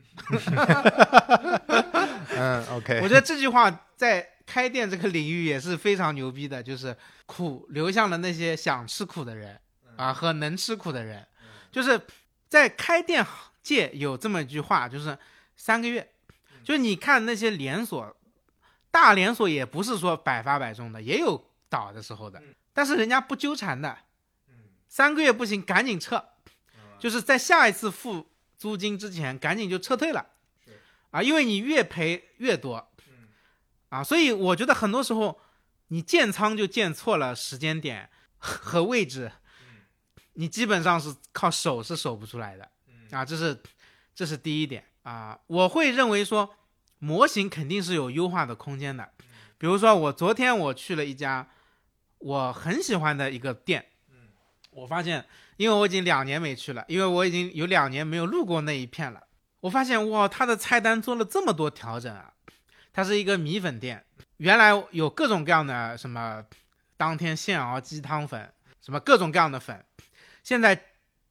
OK， 我觉得这句话在开店这个领域也是非常牛逼的，就是苦流向了那些想吃苦的人啊和能吃苦的人。就是在开店界有这么一句话，就是3个月。就你看那些连锁，大连锁也不是说百发百中的，也有倒的时候的，但是人家不纠缠的，3个月不行赶紧撤，就是在下一次付租金之前赶紧就撤退了啊，因为你越赔越多啊，所以我觉得很多时候你建仓就建错了时间点和位置，你基本上是靠手是守不出来的啊，这是第一点啊。我会认为说模型肯定是有优化的空间的，比如说昨天我去了一家我很喜欢的一个店，我发现因为我已经2年没去了，因为我已经有2年没有路过那一片了，我发现哇，它的菜单做了这么多调整啊。它是一个米粉店，原来有各种各样的什么当天现熬鸡汤粉，什么各种各样的粉，现在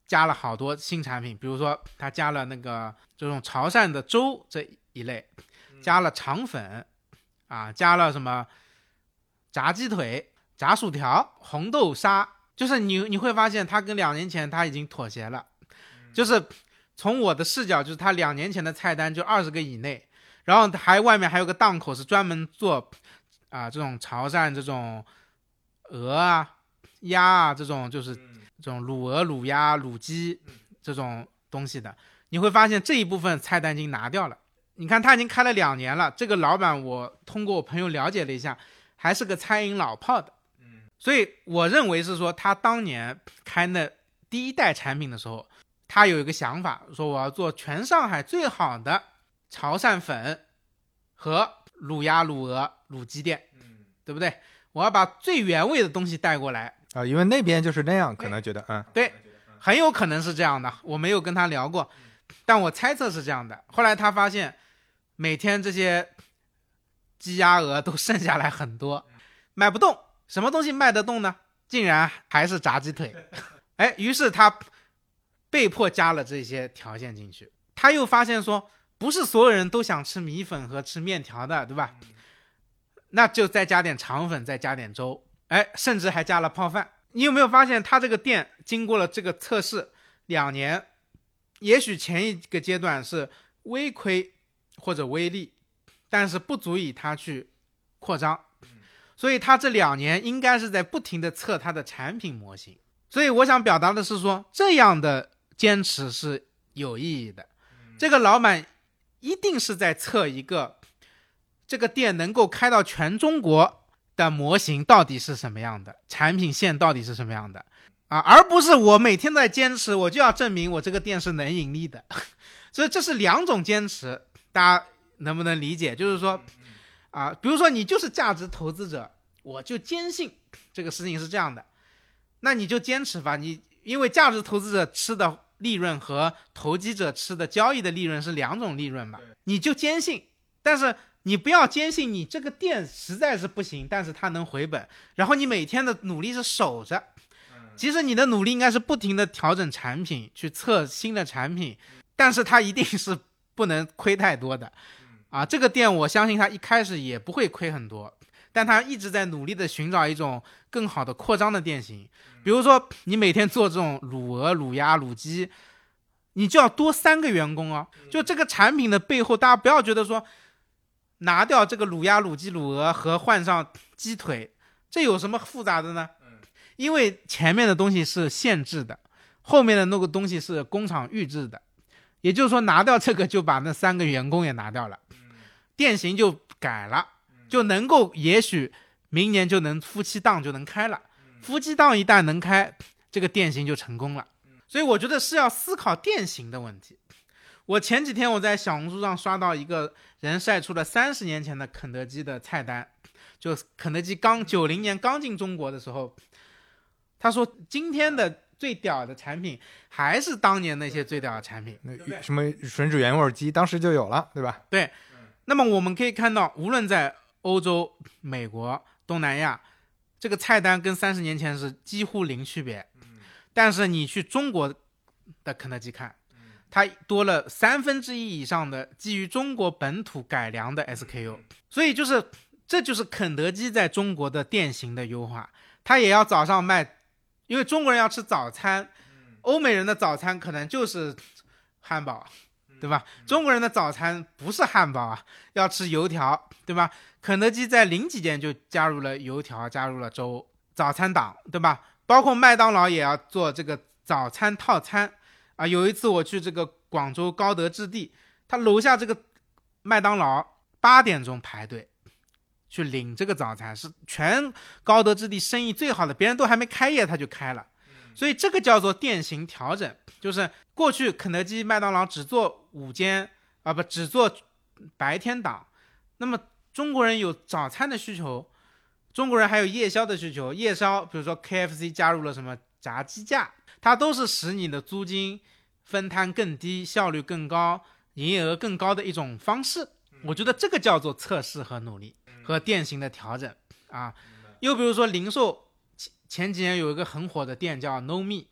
加了好多新产品，比如说他加了那个这种潮汕的粥这一类，加了肠粉啊，加了什么炸鸡腿、炸薯条、红豆沙，就是你会发现他跟2年前他已经妥协了，就是从我的视角，就是他2年前的菜单就20个以内，然后外面还有个档口是专门做这种潮汕这种鹅啊、鸭啊这种就是这种卤鹅、卤鸭、卤鸡这种东西的，你会发现这一部分菜单已经拿掉了。你看他已经开了2年了，这个老板我通过我朋友了解了一下，还是个餐饮老炮的，所以我认为是说他当年开那第一代产品的时候，他有一个想法，说我要做全上海最好的潮汕粉和卤鸭、卤鹅、卤鸡店，对不对？我要把最原味的东西带过来啊，因为那边就是那样，可能觉得对，很有可能是这样的，我没有跟他聊过，但我猜测是这样的。后来他发现每天这些鸡鸭鹅都剩下来很多，卖不动，什么东西卖得动呢？竟然还是炸鸡腿。于是他被迫加了这些条件进去。他又发现说，不是所有人都想吃米粉和吃面条的，对吧？那就再加点肠粉，再加点粥，甚至还加了泡饭。你有没有发现他这个店经过了这个测试2年，也许前一个阶段是微亏或者微利，但是不足以他去扩张，所以他这2年应该是在不停的测他的产品模型。所以我想表达的是说，这样的坚持是有意义的。这个老板一定是在测一个这个店能够开到全中国的模型到底是什么样的，产品线到底是什么样的而不是我每天都在坚持，我就要证明我这个店是能盈利的。所以这是2种坚持，大家能不能理解？就是说比如说你就是价值投资者，我就坚信这个事情是这样的，那你就坚持吧。你因为价值投资者吃的利润和投机者吃的交易的利润是2种利润嘛，你就坚信，但是你不要坚信你这个店实在是不行，但是它能回本，然后你每天的努力是守着。其实你的努力应该是不停的调整产品，去测新的产品，但是它一定是不能亏太多的这个店我相信它一开始也不会亏很多，但它一直在努力的寻找一种更好的扩张的店型。比如说你每天做这种卤鹅、卤鸭、卤鸡，你就要多3个员工就这个产品的背后，大家不要觉得说拿掉这个卤鸭、卤鸡、卤鹅和换上鸡腿，这有什么复杂的呢？因为前面的东西是限制的，后面的那个东西是工厂预制的，也就是说拿掉这个就把那3个员工也拿掉了，店型就改了，就能够也许明年就能夫妻档就能开了，夫妻档一旦能开，这个店型就成功了。所以我觉得是要思考店型的问题。我前几天我在小红书上刷到一个人晒出了30年前的肯德基的菜单，就肯德基90年刚进中国的时候，他说今天的最屌的产品还是当年那些最屌的产品， 什么吮指原味鸡当时就有了，对吧？ 对。那么我们可以看到，无论在欧洲、美国、东南亚，这个菜单跟30年前是几乎零区别，但是你去中国的肯德基看，它多了1/3以上的基于中国本土改良的 SKU， 所以这就是肯德基在中国的店型的优化。它也要早上卖，因为中国人要吃早餐，欧美人的早餐可能就是汉堡，对吧？中国人的早餐不是汉堡要吃油条，对吧？肯德基在00几年就加入了油条，加入了粥，早餐档，对吧？包括麦当劳也要做这个早餐套餐有一次我去这个广州高德置地，他楼下这个麦当劳8点钟排队去领这个早餐，是全高德置地生意最好的，别人都还没开业他就开了。所以这个叫做店型调整，就是过去肯德基、麦当劳只做午间只做白天档，那么中国人有早餐的需求，中国人还有夜宵的需求，夜宵比如说 KFC 加入了什么炸鸡架，它都是使你的租金分摊更低，效率更高，营业额更高的一种方式。我觉得这个叫做测试和努力和店型的调整又比如说零售，前几年有一个很火的店叫 No Me，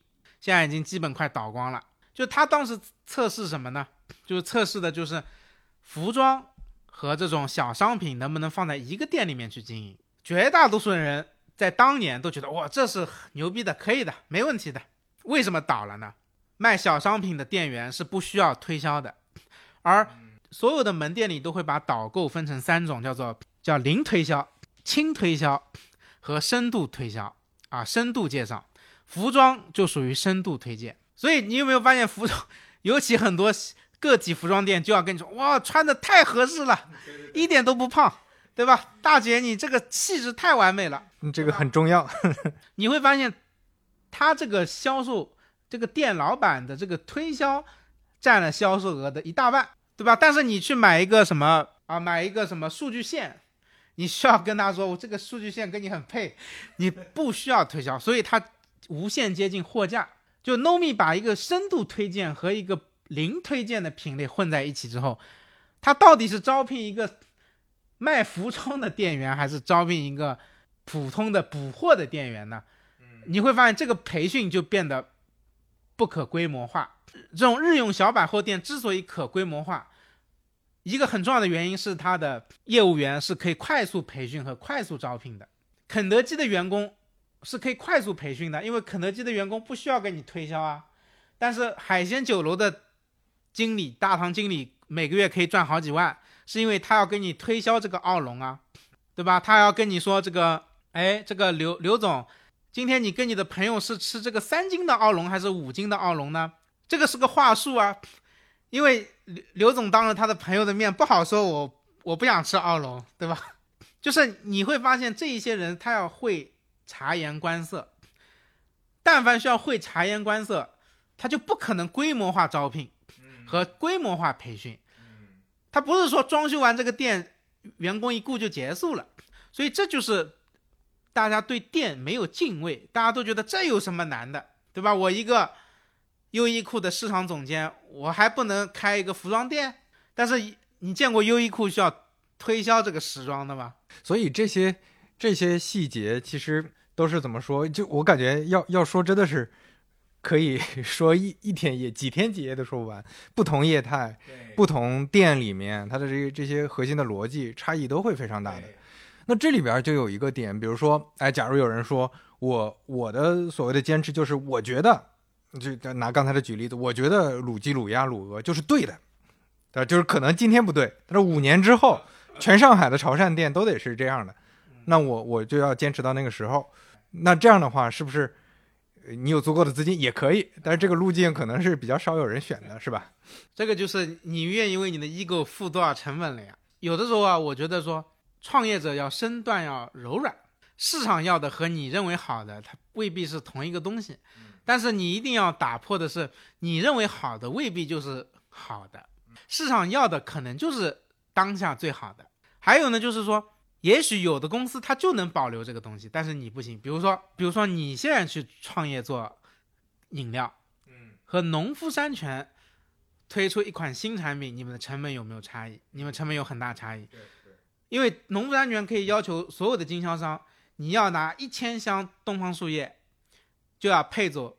现在已经基本快倒光了。就他当时测试什么呢？就是测试的就是服装和这种小商品能不能放在一个店里面去经营。绝大多数人在当年都觉得哇，这是牛逼的，可以的，没问题的。为什么倒了呢？卖小商品的店员是不需要推销的，而所有的门店里都会把导购分成3种，叫零推销、轻推销和深度推销啊，深度介绍。服装就属于深度推荐。所以你有没有发现服装，尤其很多个体服装店就要跟你说，哇，穿的太合适了，一点都不胖，对吧？大姐，你这个气质太完美了， 这个很重要。 你会发现他这个销售，这个店老板的这个推销占了销售额的1大半，对吧？但是你去买一个什么数据线，你需要跟他说，我这个数据线跟你很配，你不需要推销，所以他无限接近货架。就 Nomi 把一个深度推荐和一个零推荐的品类混在一起之后，他到底是招聘一个卖服装的店员，还是招聘一个普通的补货的店员呢？你会发现这个培训就变得不可规模化。这种日用小百货店之所以可规模化，一个很重要的原因是它的业务员是可以快速培训和快速招聘的。肯德基的员工是可以快速培训的，因为肯德基的员工不需要跟你推销啊。但是海鲜酒楼的经理、大堂经理每个月可以赚好几万，是因为他要跟你推销这个奥龙啊，对吧？他要跟你说这个刘总，今天你跟你的朋友是吃这个3斤的奥龙还是5斤的奥龙呢？这个是个话术啊，因为刘总当着他的朋友的面不好说我不想吃奥龙，对吧？就是你会发现这一些人他要会察言观色，但凡需要会察言观色，他就不可能规模化招聘和规模化培训。他不是说装修完这个店员工一雇就结束了，所以这就是大家对店没有敬畏，大家都觉得这有什么难的，对吧？我一个优衣库的市场总监，我还不能开一个服装店？但是你见过优衣库需要推销这个时装的吗？ 所以这些细节其实都是怎么说？就我感觉要说真的是可以说一天也几天几夜都说不完。不同业态、不同店里面，它的这些核心的逻辑差异都会非常大的。那这里边就有一个点，比如说，假如有人说我的所谓的坚持就是，我觉得就拿刚才的举例子，我觉得卤鸡、卤鸭、卤鹅就是对的，就是可能今天不对，但是5年之后，全上海的潮汕店都得是这样的。那我就要坚持到那个时候。那这样的话，是不是你有足够的资金也可以？但是这个路径可能是比较少有人选的，是吧？ 这个就是你愿意为你的 ego 付多少成本了呀？有的时候啊，我觉得说创业者要身段要柔软，市场要的和你认为好的，它未必是同一个东西。但是你一定要打破的是，你认为好的未必就是好的，市场要的可能就是当下最好的。还有呢，就是说也许有的公司它就能保留这个东西，但是你不行。比如说你现在去创业做饮料，和农夫山泉推出一款新产品，你们的成本有没有差异？你们成本有很大差异。因为农夫山泉可以要求所有的经销商，你要拿1000箱东方树叶，就要配走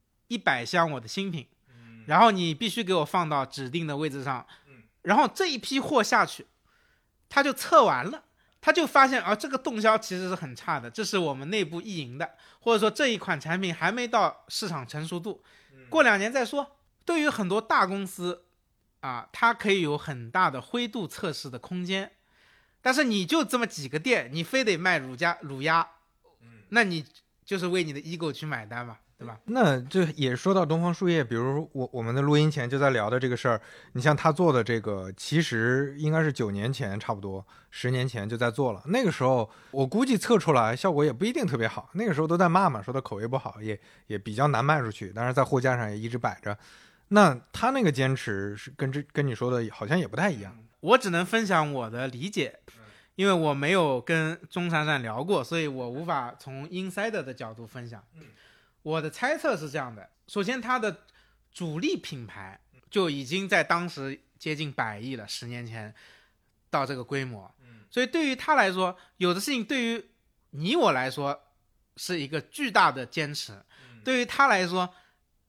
100箱我的新品，然后你必须给我放到指定的位置上，然后这一批货下去，他就测完了，他就发现这个动销其实是很差的，这是我们内部意淫的，或者说这一款产品还没到市场成熟度，过2年再说。对于很多大公司它可以有很大的灰度测试的空间，但是你就这么几个店，你非得卖卤鸭，那你就是为你的 ego 去买单嘛，对吧？ 那这也说到东方树叶，比如我们的录音前就在聊的这个事儿，你像他做的这个，其实应该是9年前，差不多10年前就在做了。那个时候我估计测出来效果也不一定特别好，那个时候都在骂嘛，说他口味不好，也比较难卖出去，但是在货架上也一直摆着。那他那个坚持是跟你说的好像也不太一样。 我只能分享我的理解，因为我没有跟钟闪闪聊过，所以我无法从 insider 的角度分享。我的猜测是这样的，首先他的主力品牌就已经在当时接近100亿了，10年前到这个规模，所以对于他来说，有的事情对于你我来说是一个巨大的坚持，对于他来说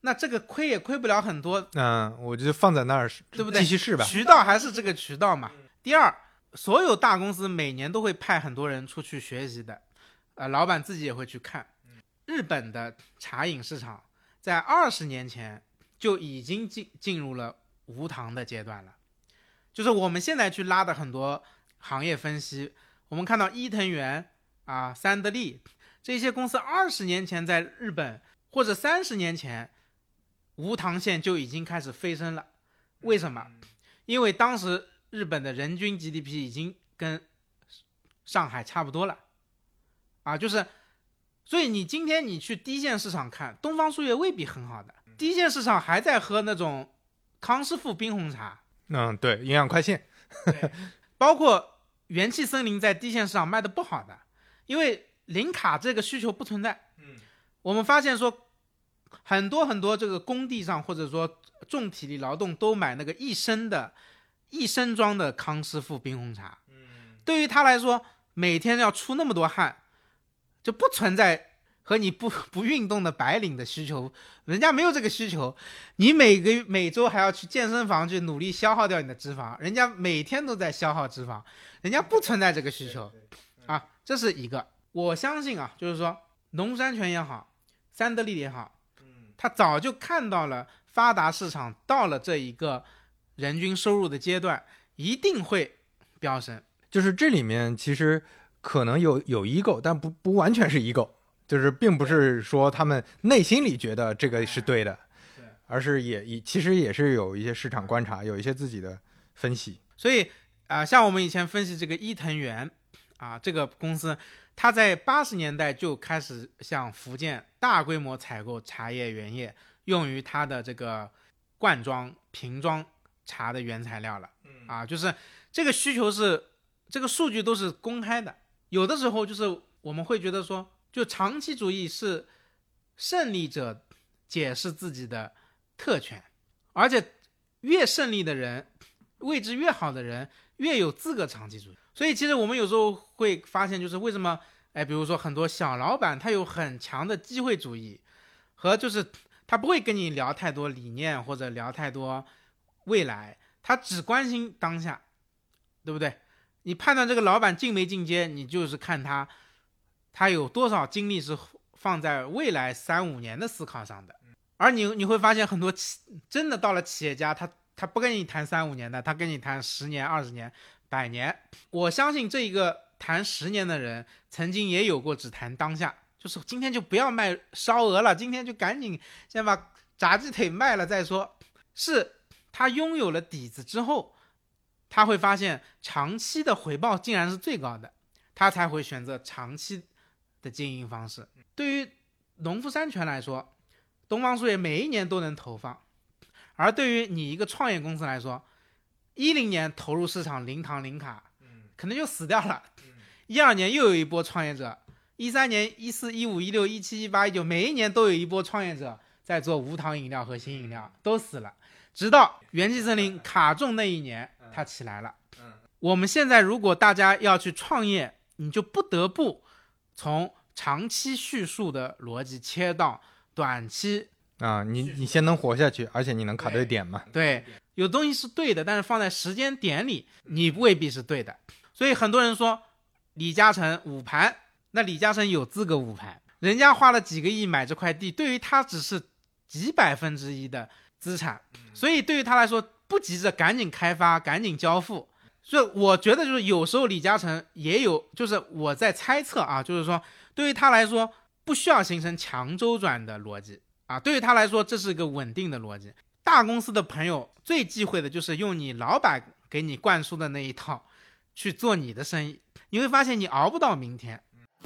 那这个亏也亏不了很多， 我就放在那儿， 对不对？ 继续试吧。 渠道还是这个渠道嘛。第二，所有大公司每年都会派很多人出去学习的，老板自己也会去看。日本的茶饮市场在20年前就已经进入了无糖的阶段了。就是我们现在去拉的很多行业分析，我们看到伊藤园三得利这些公司20年前在日本，或者30年前，无糖线就已经开始飞升了。为什么？因为当时日本的人均 GDP 已经跟上海差不多了就是所以你今天你去低线市场看，东方树叶未必很好的，低线市场还在喝那种康师傅冰红茶， 对，营养快线， 对，包括元气森林在低线市场卖的不好的，因为零卡这个需求不存在。我们发现说很多这个工地上或者说重体力劳动都买那个一升装的康师傅冰红茶，对于他来说每天要出那么多汗，就不存在和你不运动的白领的需求，人家没有这个需求。你每周还要去健身房去努力消耗掉你的脂肪，人家每天都在消耗脂肪，人家不存在这个需求这是一个。我相信就是说农夫山泉也好，三得利也好，他早就看到了发达市场到了这一个人均收入的阶段一定会飙升。 就是这里面其实可能有 ego， 但不完全是 ego， 就是并不是说他们内心里觉得这个是对的，而是其实也是有一些市场观察，有一些自己的分析。 所以像我们以前分析这个伊藤园这个公司，它在80年代就开始向福建大规模采购茶叶原液，用于它的这个罐装瓶装茶的原材料了就是这个需求这个数据都是公开的。有的时候就是我们会觉得说，就长期主义是胜利者解释自己的特权，而且越胜利的人，位置越好的人越有资格长期主义。所以其实我们有时候会发现，就是为什么比如说很多小老板他有很强的机会主义，和就是他不会跟你聊太多理念或者聊太多未来，他只关心当下，对不对？你判断这个老板进没进阶，你就是看他有多少精力是放在未来3-5年的思考上的。而你会发现很多真的到了企业家，他不跟你谈3-5年的，他跟你谈10年、20年、100年。我相信这一个谈10年的人曾经也有过只谈当下，就是今天就不要卖烧鹅了，今天就赶紧先把炸鸡腿卖了再说。是他拥有了底子之后，他会发现长期的回报竟然是最高的，他才会选择长期的经营方式。对于农夫山泉来说，东方树叶每一年都能投放，而对于你一个创业公司来说，10年投入市场零糖零卡，可能就死掉了。12年又有一波创业者，13年、14、15、16、17、18、19，每一年都有一波创业者在做无糖饮料和新饮料，都死了。直到元气森林卡中那一年，它起来了。我们现在如果大家要去创业，你就不得不从长期叙述的逻辑切到短期你先能活下去，而且你能卡对点嘛。 对，有东西是对的，但是放在时间点里你未必是对的。所以很多人说李嘉诚捂盘，那李嘉诚有资格捂盘，人家花了几个亿买这块地，对于他只是几1%的资产，所以对于他来说不急着赶紧开发赶紧交付。所以我觉得就是有时候李嘉诚也有，就是我在猜测就是说对于他来说不需要形成强周转的逻辑对于他来说这是一个稳定的逻辑。大公司的朋友最忌讳的就是用你老板给你灌输的那一套去做你的生意，你会发现你熬不到明天。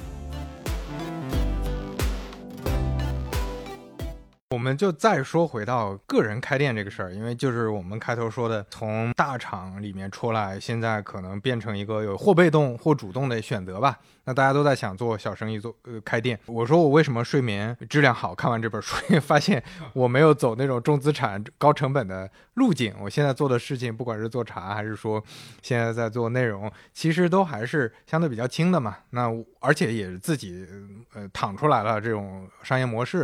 我们就再说回到个人开店这个事儿，因为就是我们开头说的，从大厂里面出来，现在可能变成一个有或被动或主动的选择吧。那大家都在想做小生意，开店。我说我为什么睡眠质量好？看完这本书发现我没有走那种重资产高成本的路径。我现在做的事情，不管是做茶还是说现在在做内容，其实都还是相对比较轻的嘛。那而且也自己躺出来了这种商业模式。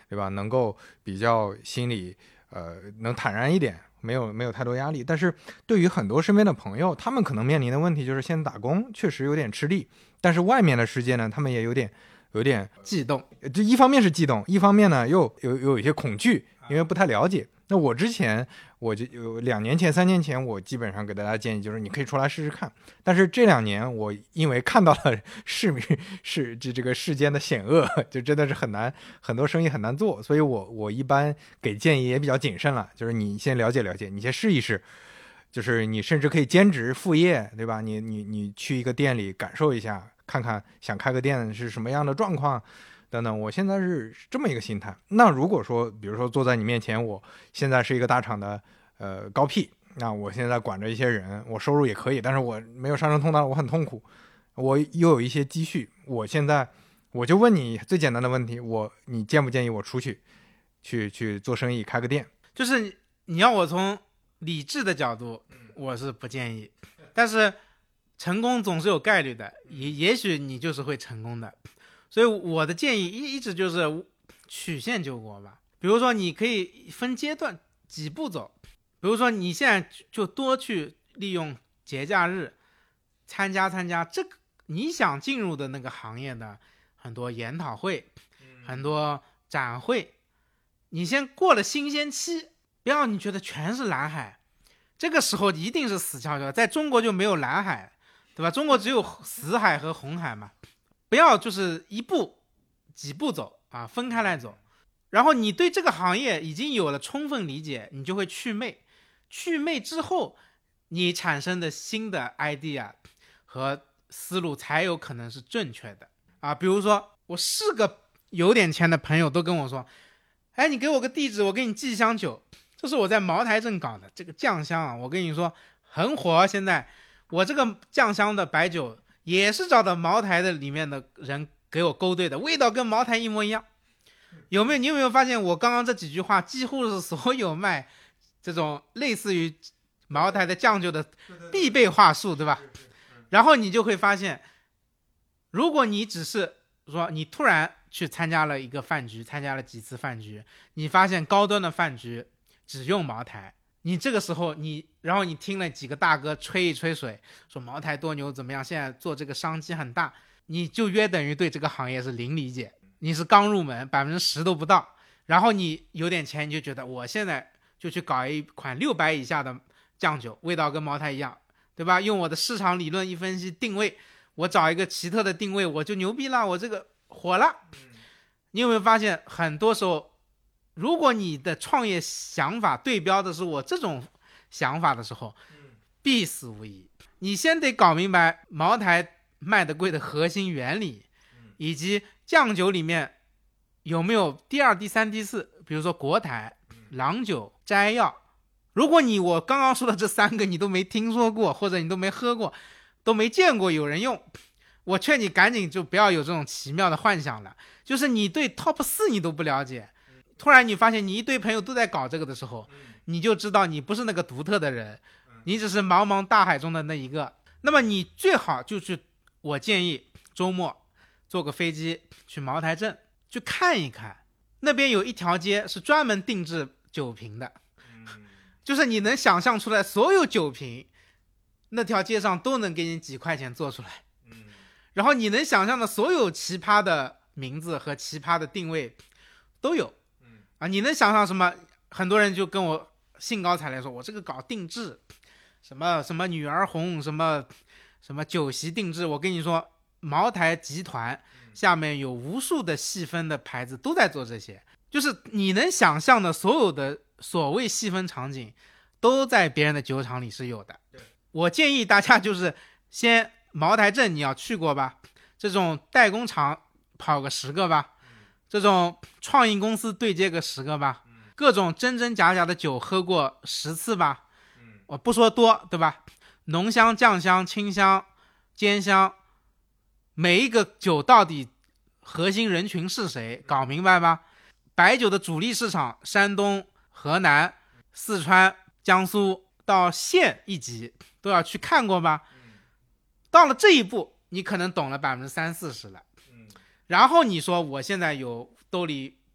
对吧？能够比较心里能坦然一点，没有太多压力。但是对于很多身边的朋友，他们可能面临的问题就是现在打工确实有点吃力，但是外面的世界呢，他们也有点悸动。 这一方面是悸动，一方面呢又有一些恐惧，因为不太了解。那我之前我就有2年前3年前，我基本上给大家建议就是你可以出来试试看。但是这2年我因为看到了这个世间的险恶，就真的是很难，很多生意很难做，所以我一般给建议也比较谨慎了，就是你先了解了解，你先试一试，就是你甚至可以兼职副业，对吧？你去一个店里感受一下，看看想开个店是什么样的状况等等。我现在是这么一个心态。那如果说比如说坐在你面前，我现在是一个大厂的高 P， 那我现在管着一些人，我收入也可以，但是我没有上升通道，我很痛苦，我又有一些积蓄，我现在我就问你最简单的问题，你建不建议我出去做生意开个店？ 就是你要我从理智的角度，我是不建议，但是成功总是有概率的，也许你就是会成功的。所以我的建议一直就是曲线救国吧。比如说你可以分阶段几步走，比如说你现在就多去利用节假日参加这个你想进入的那个行业的很多研讨会，很多展会，你先过了新鲜期，不要你觉得全是蓝海，这个时候一定是死翘翘。在中国就没有蓝海，对吧？中国只有死海和红海嘛。不要就是几步走啊，分开来走。然后你对这个行业已经有了充分理解，你就会祛魅之后，你产生的新的 idea 和思路才有可能是正确的啊。比如说我4个有点钱的朋友都跟我说，哎，你给我个地址，我给你寄箱酒。这是我在茅台镇搞的这个酱香啊，我跟你说很火。现在我这个酱香的白酒也是找到茅台的里面的人给我勾兑的，味道跟茅台一模一样。你有没有发现我刚刚这几句话几乎是所有卖这种类似于茅台的酱酒的必备话术，对吧？然后你就会发现，如果你只是说你突然去参加了一个饭局，参加了几次饭局，你发现高端的饭局只用茅台，你这个时候然后你听了几个大哥吹一吹水，说茅台多牛怎么样，现在做这个商机很大，你就约等于对这个行业是零理解，你是刚入门10%都不到。然后你有点钱，你就觉得我现在就去搞一款600以下的酱酒，味道跟茅台一样，对吧？用我的市场理论一分析定位，我找一个奇特的定位，我就牛逼了，我这个火了。你有没有发现很多时候，如果你的创业想法对标的是我这种想法的时候，必死无疑。你先得搞明白茅台卖的贵的核心原理，以及酱酒里面有没有第2、第3、第4，比如说国台、郎酒、摘要。如果我刚刚说的这3个你都没听说过，或者你都没喝过，都没见过有人用，我劝你赶紧就不要有这种奇妙的幻想了。就是你对 top 4你都不了解，突然你发现你一堆朋友都在搞这个的时候，你就知道你不是那个独特的人，你只是茫茫大海中的那一个。那么你最好就去，我建议周末坐个飞机去茅台镇去看一看，那边有一条街是专门定制酒瓶的，就是你能想象出来所有酒瓶那条街上都能给你几块钱做出来，然后你能想象的所有奇葩的名字和奇葩的定位都有啊！你能想象什么？很多人就跟我兴高采烈说，我这个搞定制，什么女儿红，什么酒席定制。我跟你说，茅台集团下面有无数的细分的牌子都在做这些，就是你能想象的所有的所谓细分场景都在别人的酒厂里是有的。我建议大家就是先茅台镇你要去过吧，这种代工厂跑个10个吧，这种创意公司对接个10个吧，各种真真假假的酒喝过10次吧，我不说多，对吧？浓香、酱香、清香、尖香，每一个酒到底核心人群是谁，搞明白吧？白酒的主力市场，山东、河南、四川、江苏到县一级都要去看过吧？到了这一步，你可能懂了30%-40%了。然后你说我现在有兜里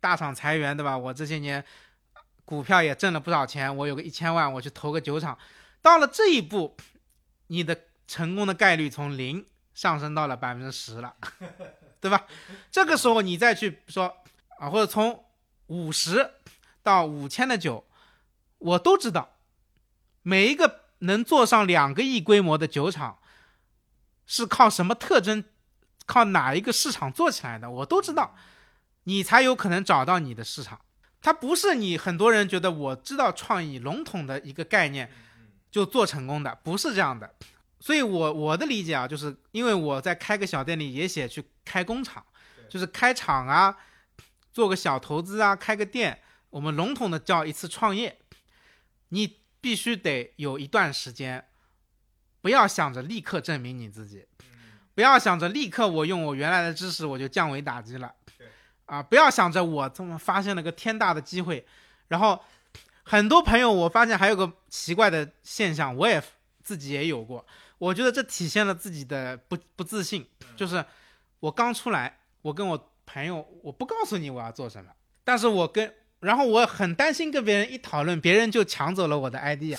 大厂裁员，对吧？我这些年股票也挣了不少钱，我有个1000万，我去投个酒厂。到了这一步，你的成功的概率从0上升到了10%了，对吧？这个时候你再去说啊，或者从50到5000的酒，我都知道，每一个能做上2个亿规模的酒厂是靠什么特征，靠哪一个市场做起来的，我都知道，你才有可能找到你的市场。它不是你很多人觉得我知道创意笼统的一个概念就做成功的，不是这样的。所以我的理解啊，就是因为我在开个小店里也写去开工厂，就是开厂啊，做个小投资啊，开个店，我们笼统的叫一次创业。你必须得有一段时间，不要想着立刻证明你自己，不要想着立刻我用我原来的知识我就降维打击了，不要想着我这么发现了个天大的机会。然后很多朋友我发现还有个奇怪的现象，我也自己也有过，我觉得这体现了自己的不自信，就是我刚出来，我跟我朋友，我不告诉你我要做什么，但是然后我很担心跟别人一讨论，别人就抢走了我的 idea。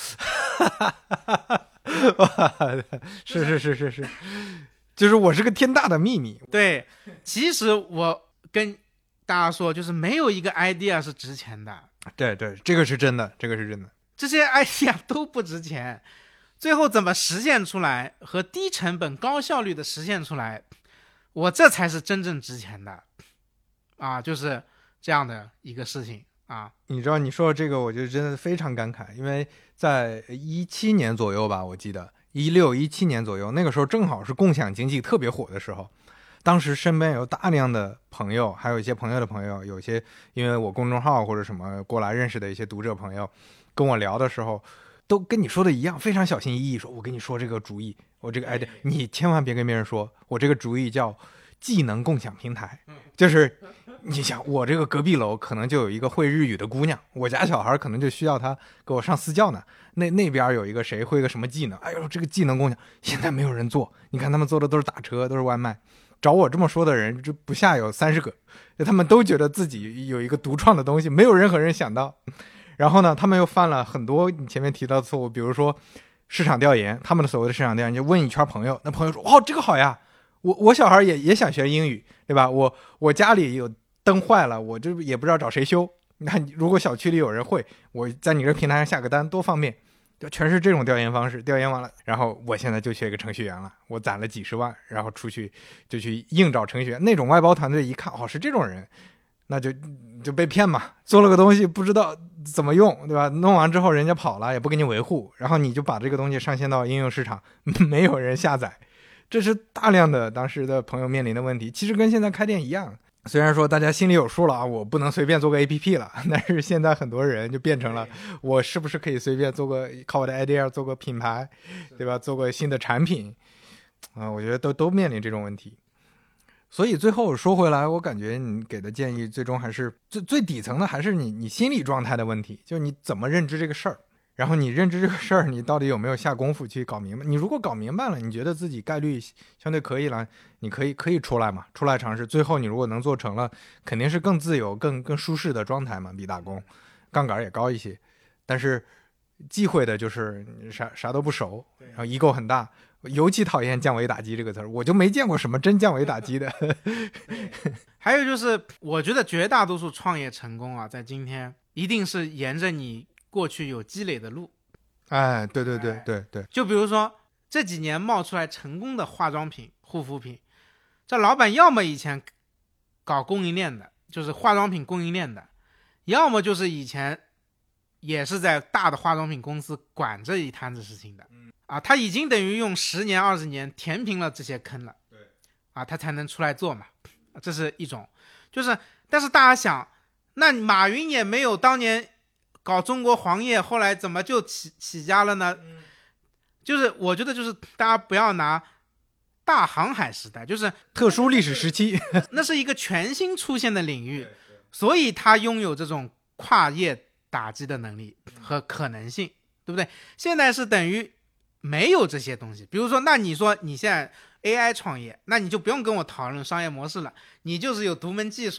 是，就是我是个天大的秘密。 对，其实我跟大家说，就是没有一个 idea 是值钱的。 对，这个是真的， 这些 idea 都不值钱，最后怎么实现出来和低成本高效率的实现出来，我这才是真正值钱的啊，就是这样的一个事情啊。 你知道你说的这个我就真的非常感慨，因为在17年左右吧，我记得16、17年左右，那个时候正好是共享经济特别火的时候。当时身边有大量的朋友，还有一些朋友的朋友，有些因为我公众号或者什么过来认识的一些读者朋友，跟我聊的时候都跟你说的一样，非常小心翼翼，说我跟你说这个主意，我这个 idea 你千万别跟别人说，我这个主意叫技能共享平台。就是你想，我这个隔壁楼可能就有一个会日语的姑娘，我家小孩可能就需要她给我上私教呢，那边有一个谁会个什么技能，哎呦，这个技能共享现在没有人做，你看他们做的都是打车，都是外卖，找我这么说的人就不下有30个，他们都觉得自己有一个独创的东西，没有任何人想到。然后呢，他们又犯了很多你前面提到的错误，比如说市场调研，他们的所谓的市场调研就问一圈朋友，那朋友说哦这个好呀，我小孩也想学英语，对吧？我家里有灯坏了，我就也不知道找谁修，你看如果小区里有人会，我在你这平台上下个单多方便，就全是这种调研方式。调研完了，然后我现在就学一个程序员了，我攒了几十万，然后出去就去硬找程序员。那种外包团队一看哦是这种人，那就被骗嘛，做了个东西不知道怎么用，对吧？弄完之后人家跑了也不给你维护，然后你就把这个东西上线到应用市场，没有人下载。这是大量的当时的朋友面临的问题，其实跟现在开店一样。虽然说大家心里有数了啊，我不能随便做个 APP 了，但是现在很多人就变成了，我是不是可以随便做个靠我的 idea 做个品牌，对吧？做个新的产品我觉得都面临这种问题。所以最后说回来，我感觉你给的建议最终还是最底层的，还是你心理状态的问题，就是你怎么认知这个事儿。然后你认知这个事儿，你到底有没有下功夫去搞明白？你如果搞明白了，你觉得自己概率相对可以了，你可以出来嘛，出来尝试。最后你如果能做成了，肯定是更自由、更舒适的状态嘛，比打工，杠杆也高一些。但是忌讳的就是啥都不熟，然后 ego 很大，尤其讨厌降维打击这个词儿，我就没见过什么真降维打击的。 还有就是，我觉得绝大多数创业成功啊，在今天一定是沿着你过去有积累的路。 哎，对， 就比如说这几年冒出来成功的化妆品、护肤品，这老板要么以前搞供应链的，就是化妆品供应链的，要么就是以前也是在大的化妆品公司管这一摊子事情的。他已经等于用10年20年填平了这些坑了，他才能出来做嘛。这是一种。就是但是大家想，那马云也没有当年搞中国黄页，后来怎么就起家了呢？就是我觉得就是大家不要拿大航海时代，就是特殊历史时期， 那是一个全新出现的领域，所以他拥有这种跨业打击的能力和可能性，对不对？现在是等于没有这些东西。比如说，那你说你现在 AI 创业，那你就不用跟我讨论商业模式了，你就是有独门技术，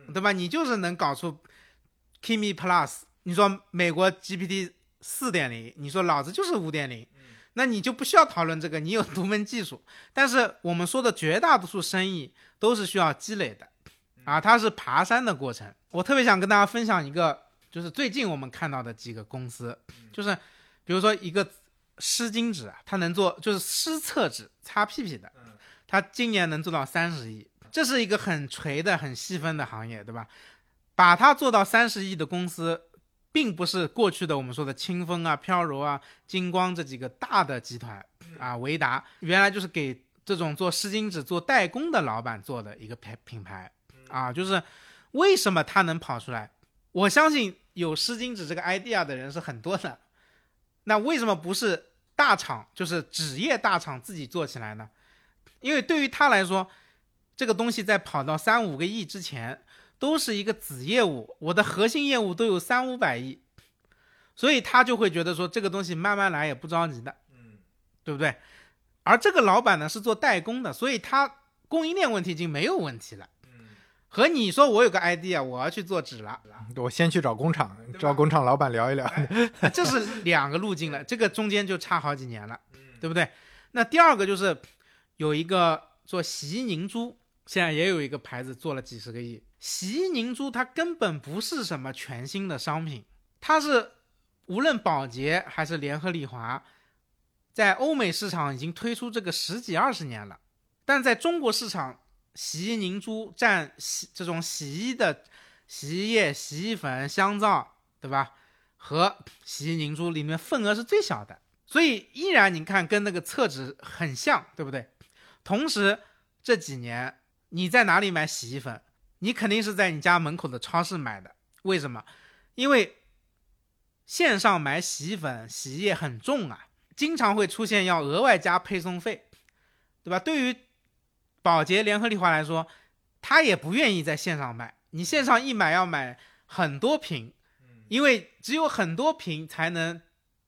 对吧？你就是能搞出 Kimi Plus， 你说美国 GPT 4.0， 你说老子就是 5.0， 那你就不需要讨论这个，你有独门技术。但是我们说的绝大多数生意都是需要积累的啊，它是爬山的过程。我特别想跟大家分享一个，就是最近我们看到的几个公司，就是比如说一个湿巾纸啊，它能做就是湿厕纸擦屁屁的，它今年能做到30亿，这是一个很垂的很细分的行业，对吧？把它做到30亿的公司，并不是过去的我们说的清风啊、飘柔啊、金光这几个大的集团啊，维达原来就是给这种做湿巾纸做代工的老板做的一个品牌啊，就是为什么它能跑出来？我相信有湿巾纸这个 idea 的人是很多的，那为什么不是大厂，就是纸业大厂自己做起来呢？因为对于他来说，这个东西在跑到3-5个亿之前都是一个子业务，我的核心业务都有300-500亿，所以他就会觉得说这个东西慢慢来也不着急的，对不对？而这个老板呢是做代工的，所以他供应链问题已经没有问题了。和你说我有个 idea， 我要去做纸了， 我先去找工厂，找工厂老板聊一聊， 这是2个路径了，这个中间就差好几年了，对不对？那第二个就是有一个做洗衣凝珠，现在也有一个牌子做了几十个亿。洗衣凝珠它根本不是什么全新的商品，它是无论宝洁还是联合利华，在欧美市场已经推出这个10几20年了，但在中国市场，洗衣凝珠占这种洗衣的洗衣液、洗衣粉、香皂，对吧？和洗衣凝珠里面份额是最小的，所以依然你看跟那个厕纸很像，对不对？同时这几年你在哪里买洗衣粉？你肯定是在你家门口的超市买的。为什么？因为线上买洗衣粉、洗衣液很重啊，经常会出现要额外加配送费，对吧？对于宝洁、联合利华来说，他也不愿意在线上买，你线上一买要买很多瓶，因为只有很多瓶才能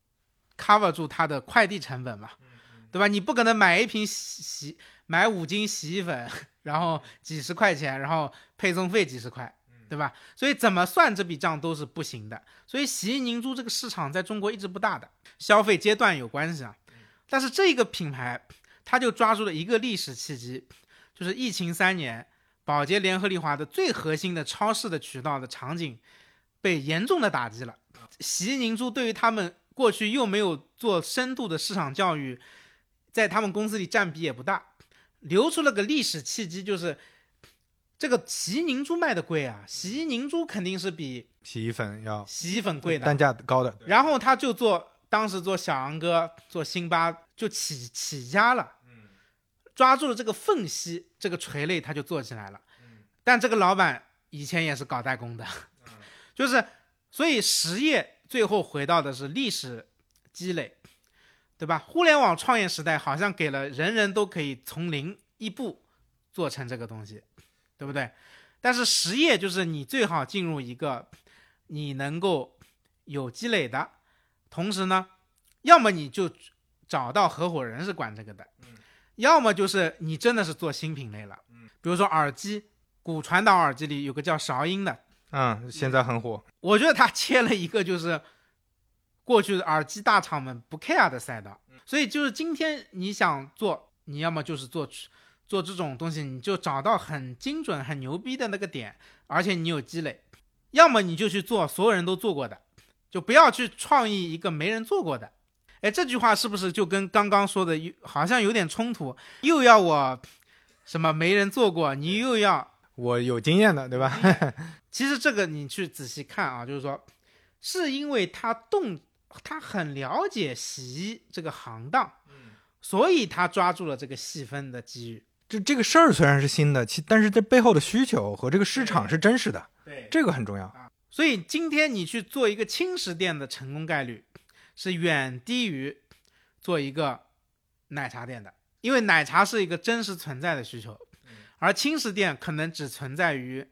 cover 住它的快递成本嘛，对吧？你不可能买一瓶买5斤洗衣粉，然后几十块钱，然后配送费几十块，对吧？所以怎么算这笔账都是不行的。所以洗衣凝珠这个市场在中国一直不大的，消费阶段有关系啊。但是这个品牌它就抓住了一个历史契机，就是疫情3年，宝洁、联合利华的最核心的超市的渠道的场景被严重的打击了。洗衣凝珠对于他们过去又没有做深度的市场教育，在他们公司里占比也不大，留出了个历史契机，就是这个洗衣凝珠卖的贵啊，洗衣凝珠肯定是比洗衣粉贵的， 单价高的。 然后他就当时做小杨哥、做辛巴就起家了，抓住了这个缝隙，这个垂类他就做起来了。但这个老板以前也是搞代工的，就是所以实业最后回到的是历史积累，对吧？互联网创业时代好像给了人人都可以从零一步做成这个东西，对不对？但是实业就是你最好进入一个你能够有积累的，同时呢，要么你就找到合伙人是管这个的，要么就是你真的是做新品类了。比如说耳机，骨传导耳机里有个叫韶音的， 现在很火。 我觉得他切了一个就是过去的耳机大厂们不 care 的赛道，所以就是今天你想做，你要么就是做这种东西，你就找到很精准很牛逼的那个点，而且你有积累，要么你就去做所有人都做过的，就不要去创意一个没人做过的。哎，这句话是不是就跟刚刚说的好像有点冲突？又要我什么没人做过，你又要我有经验的，对吧？ 其实这个你去仔细看啊，就是说是因为他很了解洗衣这个行当，所以他抓住了这个细分的机遇。 这个事儿虽然是新的，但是这背后的需求和这个市场是真实的， 对， 这个很重要。 所以今天你去做一个轻食店的成功概率是远低于做一个奶茶店的，因为奶茶是一个真实存在的需求，而轻食店可能只存在于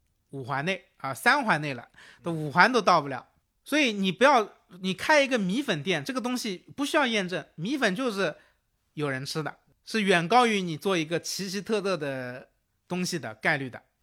5环内啊，3环内了，都5环都到不了。所以你开一个米粉店，这个东西不需要验证，米粉就是有人吃的，是远高于你做一个奇奇特特的东西的概率的。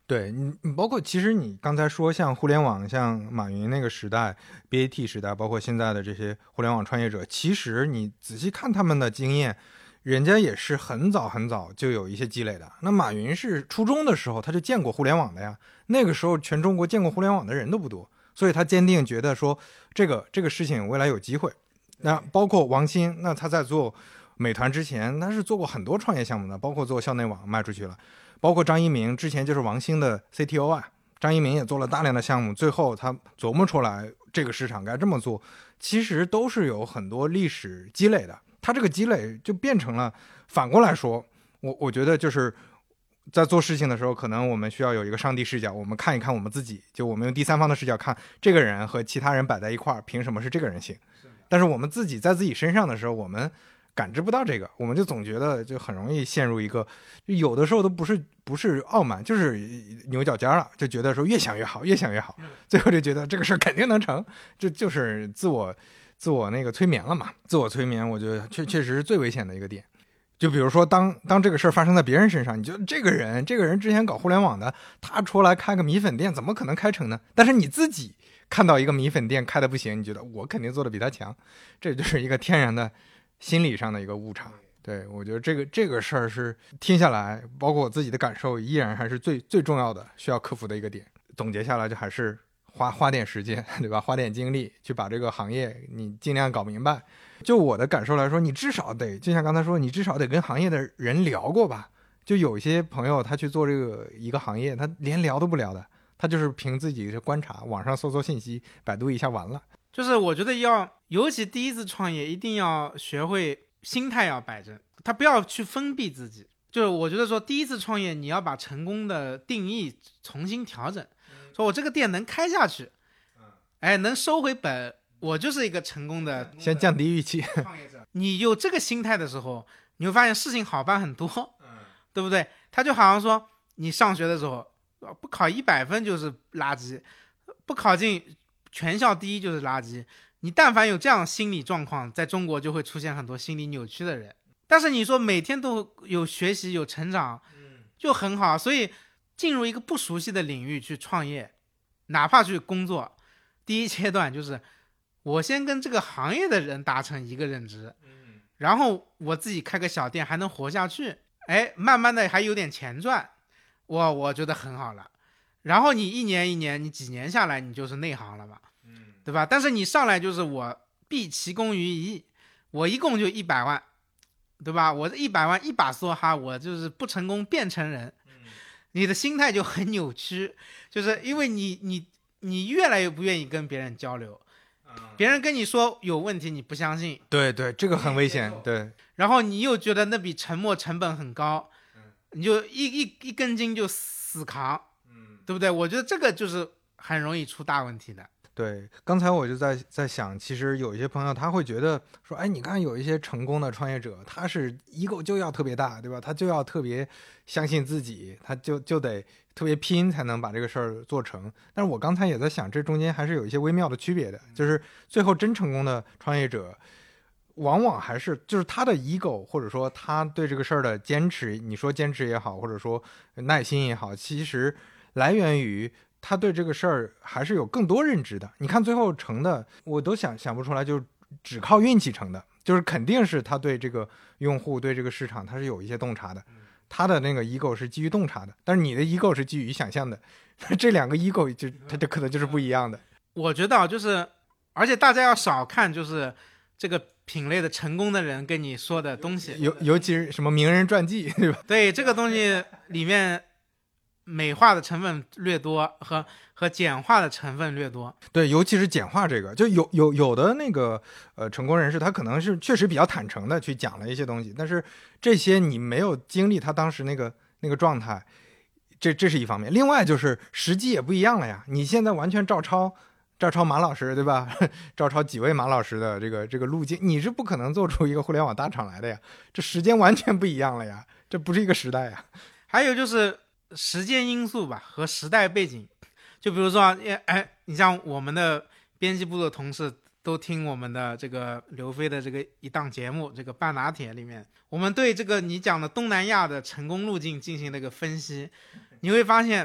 对你包括其实你刚才说像互联网，像马云那个时代 BAT 时代，包括现在的这些互联网创业者，其实你仔细看他们的经验，人家也是很早很早就有一些积累的。那马云是初中的时候他就见过互联网的呀，那个时候全中国见过互联网的人都不多，所以他坚定觉得说这个事情未来有机会。那包括王兴，那他在做美团之前，他是做过很多创业项目的，包括做校内网卖出去了。包括张一鸣之前就是王兴的 CTO 啊，张一鸣也做了大量的项目，最后他琢磨出来这个市场该这么做，其实都是有很多历史积累的。他这个积累就变成了反过来说，我觉得就是在做事情的时候，可能我们需要有一个上帝视角，我们看一看我们自己，就我们用第三方的视角看这个人和其他人摆在一块儿，凭什么是这个人行？但是我们自己在自己身上的时候，我们感知不到这个，我们就总觉得就很容易陷入一个，有的时候都不是傲慢，就是牛角尖了，就觉得说越想越好，越想越好，最后就觉得这个事儿肯定能成，就是自我那个催眠了嘛。自我催眠，我觉得确实是最危险的一个点。就比如说当这个事儿发生在别人身上，你觉得这个人之前搞互联网的，他出来开个米粉店，怎么可能开成呢？但是你自己看到一个米粉店开的不行，你觉得我肯定做的比他强，这就是一个天然的心理上的一个误差。对，我觉得这个事儿是听下来，包括我自己的感受，依然还是最重要的需要克服的一个点。总结下来，就还是花点时间，对吧？花点精力去把这个行业你尽量搞明白。就我的感受来说，你至少得，就像刚才说，你至少得跟行业的人聊过吧。就有一些朋友他去做这个一个行业，他连聊都不聊的，他就是凭自己的观察，网上搜信息，百度一下完了。 就是我觉得尤其第一次创业，一定要学会心态要摆正，他不要去封闭自己。就是我觉得说第一次创业，你要把成功的定义重新调整，说我这个店能开下去，能收回本，我就是一个成功的先降低预期。 创业者。你有这个心态的时候，你会发现事情好办很多，对不对？他就好像说你上学的时候不考100分就是垃圾，不考进全校第一就是垃圾。你但凡有这样心理状况，在中国就会出现很多心理扭曲的人。但是你说每天都有学习有成长，就很好。所以进入一个不熟悉的领域去创业，哪怕去工作，第一阶段就是我先跟这个行业的人达成一个认知，然后我自己开个小店还能活下去，慢慢的还有点钱赚，我觉得很好了。然后你一年一年，你几年下来，你就是内行了嘛，对吧？但是你上来就是我毕其功于一役，我一共就100万，对吧？我这100万一把梭哈，我就是不成功变成人，你的心态就很扭曲，就是因为你越来越不愿意跟别人交流，别人跟你说有问题你不相信， 对，这个很危险。对， 然后你又觉得那笔沉没成本很高，你就一根筋就死扛，对不对？我觉得这个就是很容易出大问题的。 对，刚才我就在想，其实有一些朋友他会觉得说，你看有一些成功的创业者，他是ego就要特别大，对吧？他就要特别相信自己，他就得特别拼才能把这个事儿做成。但是我刚才也在想，这中间还是有一些微妙的区别的，就是最后真成功的创业者，往往还是就是他的 ego， 或者说他对这个事儿的坚持，你说坚持也好，或者说耐心也好，其实来源于他对这个事儿还是有更多认知的。你看最后成的，我都想不出来，就是只靠运气成的，就是肯定是他对这个用户对这个市场他是有一些洞察的，他的那个 ego 是基于洞察的，但是你的 ego 是基于想象的，这两个 ego 它就可能就是不一样的。 我觉得就是，而且大家要少看就是这个品类的成功的人跟你说的东西， 尤其是什么名人传记，对吧？ 对，这个东西里面美化的成分略多，和简化的成分略多。 对，尤其是简化这个，就有的那个成功人士，他可能是确实比较坦诚的去讲了一些东西，但是这些你没有经历他当时那个状态，这是一方面。另外就是时机也不一样了呀，你现在完全照抄马老师，对吧？照抄几位马老师的这个路径，你是不可能做出一个互联网大厂来的呀，这时间完全不一样了呀，这不是一个时代呀。 还有就是时间因素吧，和时代背景。就比如说，你像我们的编辑部的同事都听我们的这个刘飞的这个一档节目，这个半拿铁里面，我们对这个你讲的东南亚的成功路径进行了一个分析。你会发现，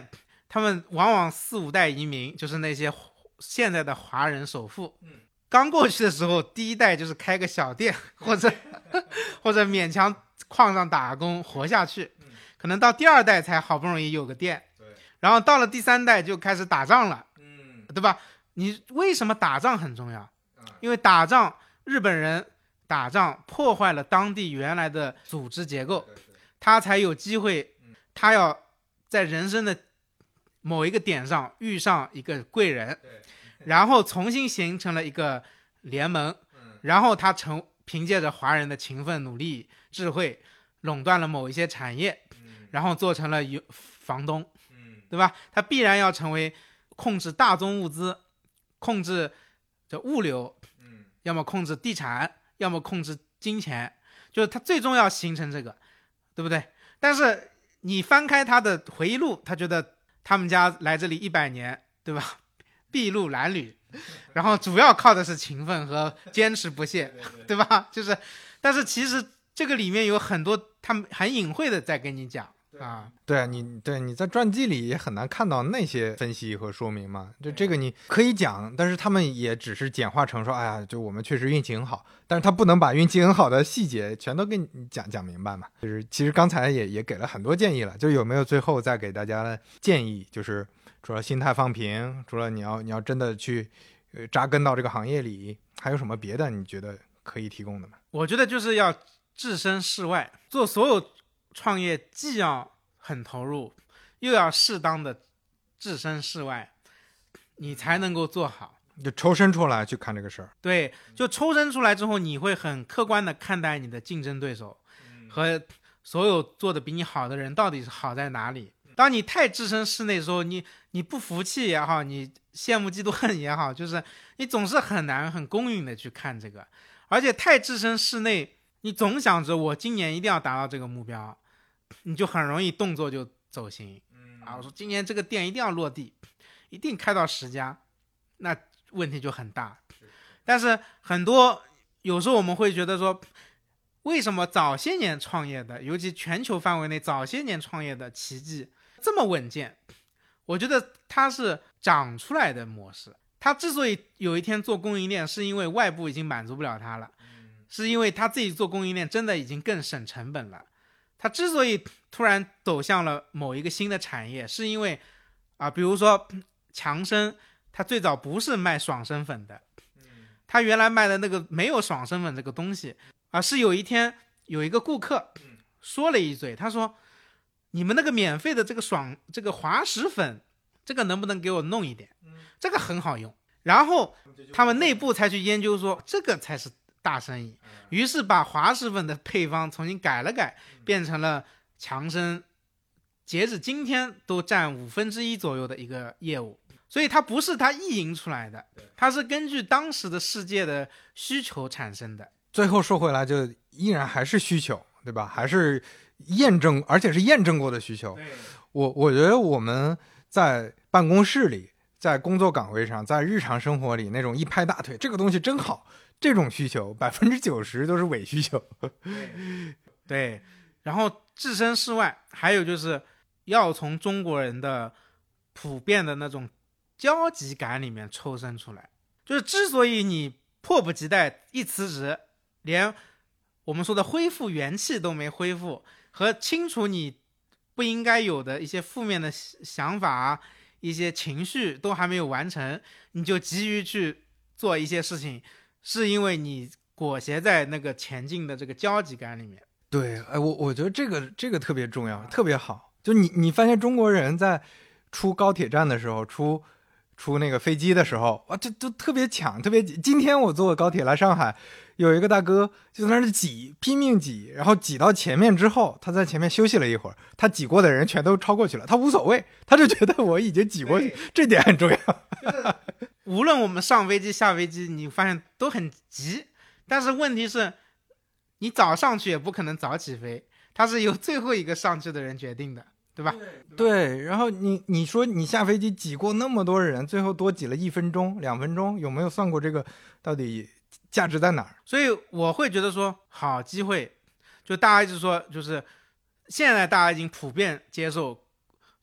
他们往往4、5代移民，就是那些现在的华人首富。刚过去的时候，第一代就是开个小店，或者勉强矿上打工活下去，可能到第2代才好不容易有个店，然后到了第3代就开始打仗了，对吧？你为什么打仗很重要？因为打仗，日本人打仗破坏了当地原来的组织结构，他才有机会，他要在人生的某一个点上遇上一个贵人，然后重新形成了一个联盟，然后他凭借着华人的勤奋努力智慧垄断了某一些产业，然后做成了房东，对吧？他必然要成为控制大宗物资，控制这物流，要么控制地产，要么控制金钱，就是他最终要形成这个，对不对？但是你翻开他的回忆录，他觉得他们家来这里100年，对吧？筚路蓝缕，然后主要靠的是勤奋和坚持不懈，对吧？就是，但是其实这个里面有很多他们很隐晦的在跟你讲啊。 对，你在传记里也很难看到那些分析和说明嘛。就这个你可以讲，但是他们也只是简化成说，哎呀，就我们确实运气很好，但是他不能把运气很好的细节全都给你讲明白嘛。就是其实刚才也给了很多建议了，就有没有最后再给大家的建议，就是除了心态放平，除了你要真的去扎根到这个行业里，还有什么别的你觉得可以提供的吗？ 我觉得就是要置身事外，做所有创业既要很投入，又要适当的置身事外，你才能够做好。 就抽身出来去看这个事儿。 对，就抽身出来之后，你会很客观的看待你的竞争对手和所有做的比你好的人到底是好在哪里。当你太置身事内的时候，你不服气也好，你羡慕嫉妒恨也好，就是你总是很难很公允的去看这个。而且太置身事内，你总想着我今年一定要达到这个目标，你就很容易动作就走形我说今年这个店一定要落地，一定开到10家，那问题就很大。但是很多有时候我们会觉得说，为什么早些年创业的，尤其全球范围内早些年创业的奇迹这么稳健？我觉得它是长出来的模式。他之所以有一天做供应链，是因为外部已经满足不了他了，是因为他自己做供应链真的已经更省成本了。他之所以突然走向了某一个新的产业，是因为比如说强生，他最早不是卖爽身粉的，他原来卖的那个没有爽身粉这个东西是有一天有一个顾客说了一嘴，他说你们那个免费的这个滑石粉，这个能不能给我弄一点？这个很好用。然后他们内部才去研究说这个才是大生意，于是把滑石粉的配方重新改了改，变成了强生截止今天都占1/5左右的一个业务。所以它不是它意淫出来的，它是根据当时的世界的需求产生的。 最后说回来，就依然还是需求，对吧？还是验证，而且是验证过的需求。我觉得我们在办公室里，在工作岗位上，在日常生活里，那种一拍大腿，这个东西真好，这种需求90%都是伪需求。 对，然后置身事外，还有就是要从中国人的普遍的那种焦急感里面抽身出来。就是之所以你迫不及待一辞职，连我们说的恢复元气都没恢复，和清除你不应该有的一些负面的想法一些情绪都还没有完成，你就急于去做一些事情，是因为你裹挟在那个前进的这个焦急感里面。 对，我觉得这个特别重要，特别好。就你发现中国人在出高铁站的时候，出那个飞机的时候，哇，这都特别抢，特别挤。今天我坐高铁来上海，有一个大哥就在那儿挤，拼命挤，然后挤到前面之后，他在前面休息了一会儿，他挤过的人全都超过去了，他无所谓，他就觉得我已经挤过去，这点很重要。 无论我们上飞机下飞机，你发现都很急，但是问题是你早上去也不可能早起飞，它是由最后一个上去的人决定的，对吧？ 对，然后你说你下飞机挤过那么多人，最后多挤了1分钟2分钟，有没有算过这个到底价值在哪儿？ 所以我会觉得说，好机会，就大家一直说，就是现在大家已经普遍接受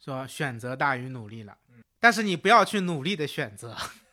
说选择大于努力了，但是你不要去努力的选择，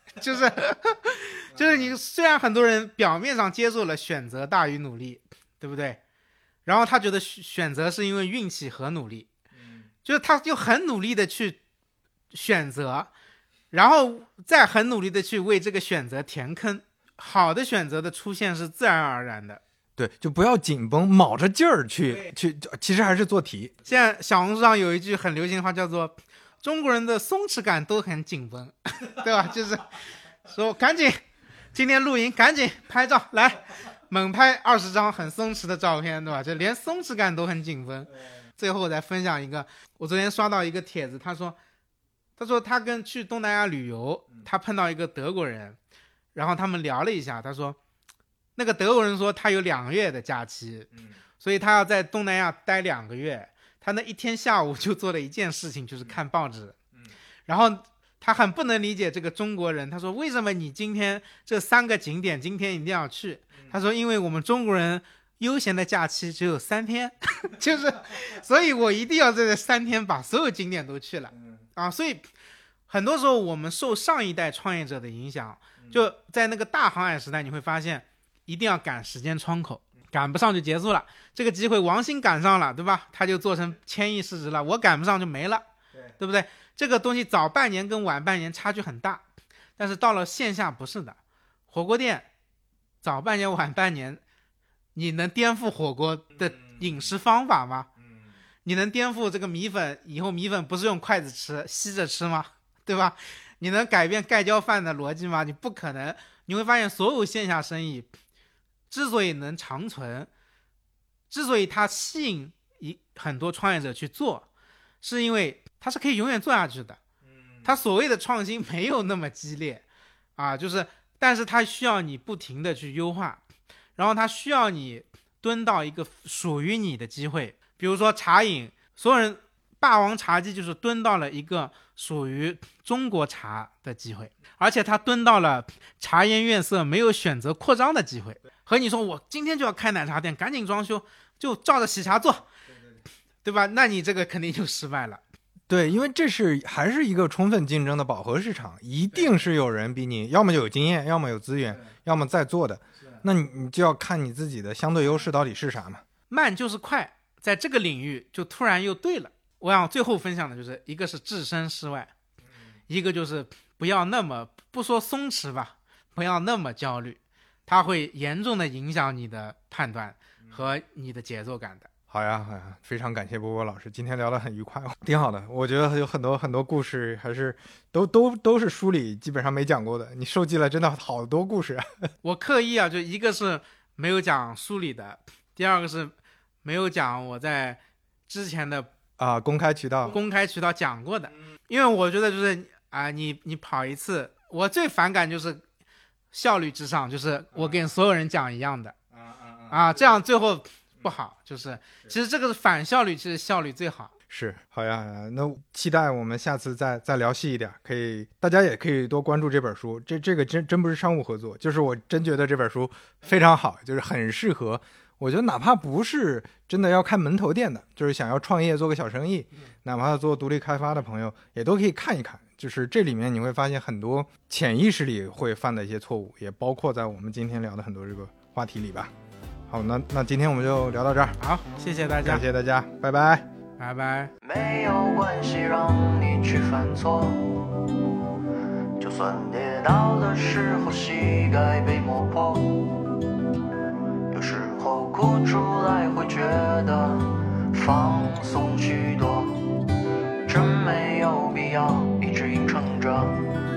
就是你虽然很多人表面上接受了选择大于努力，对不对？然后他觉得选择是因为运气和努力，就是他就很努力的去选择，然后再很努力的去为这个选择填坑。好的选择的出现是自然而然的， 对，就不要紧绷，卯着劲儿去，其实还是做题。 现在小红书上有一句很流行的话叫做“中国人的松弛感都很紧绷”，对吧？就是说赶紧，今天露营赶紧拍照，来猛拍20张很松弛的照片，对吧？就连松弛感都很紧绷。最后再分享一个，我昨天刷到一个帖子，他说他去东南亚旅游，他碰到一个德国人。然后他们聊了一下，他说那个德国人说他有2个月的假期，所以他要在东南亚待2个月，他那一天下午就做了一件事情，就是看报纸。然后他很不能理解这个中国人，他说为什么你今天这3个景点今天一定要去？他说因为我们中国人悠闲的假期只有3天，就是所以我一定要在这3天把所有景点都去了啊。所以很多时候我们受上一代创业者的影响，就在那个大航海时代，你会发现一定要赶时间窗口，赶不上就结束了。这个机会王兴赶上了，对吧？他就做成1000亿市值了，我赶不上就没了，对不对？这个东西早半年跟晚半年差距很大，但是到了线下不是的。火锅店早半年晚半年，你能颠覆火锅的饮食方法吗？你能颠覆这个米粉，以后米粉不是用筷子吃，吸着吃吗？对吧？你能改变盖浇饭的逻辑吗？你不可能。你会发现所有线下生意之所以能长存，之所以它吸引很多创业者去做，是因为它是可以永远做下去的。它所谓的创新没有那么激烈啊，但是它需要你不停的去优化，然后它需要你蹲到一个属于你的机会。比如说茶饮，所有人霸王茶姬就是蹲到了一个属于中国茶的机会，而且他蹲到了茶颜悦色没有选择扩张的机会。和你说我今天就要开奶茶店，赶紧装修，就照着喜茶做，对吧？那你这个肯定就失败了。 对，因为这还是一个充分竞争的饱和市场，一定是有人比你要么有经验，要么有资源，要么在做的。那你就要看你自己的相对优势到底是啥嘛。 慢就是快，在这个领域就突然又对了。我想最后分享的就是一个是置身事外，一个就是不要那么，不说松弛吧，不要那么焦虑，它会严重的影响你的判断和你的节奏感的。 好呀，非常感谢波波老师，今天聊得很愉快，挺好的。我觉得有很多故事还是都是书里基本上没讲过的，你收集了真的好多故事啊。 我刻意就一个是没有讲书里的，第二个是没有讲我在之前的公开渠道讲过的，因为我觉得就是你跑一次，我最反感就是效率至上，就是我跟所有人讲一样的这样最后不好。就是其实这个是反效率，其实效率最好。 是，好呀，那期待我们下次再聊细一点，大家也可以多关注这本书。这个真不是商务合作，就是我真觉得这本书非常好，就是很适合。我觉得哪怕不是真的要开门头店的，就是想要创业做个小生意，哪怕做独立开发的朋友也都可以看一看。就是这里面你会发现很多潜意识里会犯的一些错误，也包括在我们今天聊的很多这个话题里吧。好，那今天我们就聊到这儿。 好，谢谢大家， 感谢大家，拜拜， 拜拜。 没有关系，让你去犯错，就算跌倒的时候膝盖被磨破，有时候哭出来会觉得放松许多，真没有必要一直硬撑着。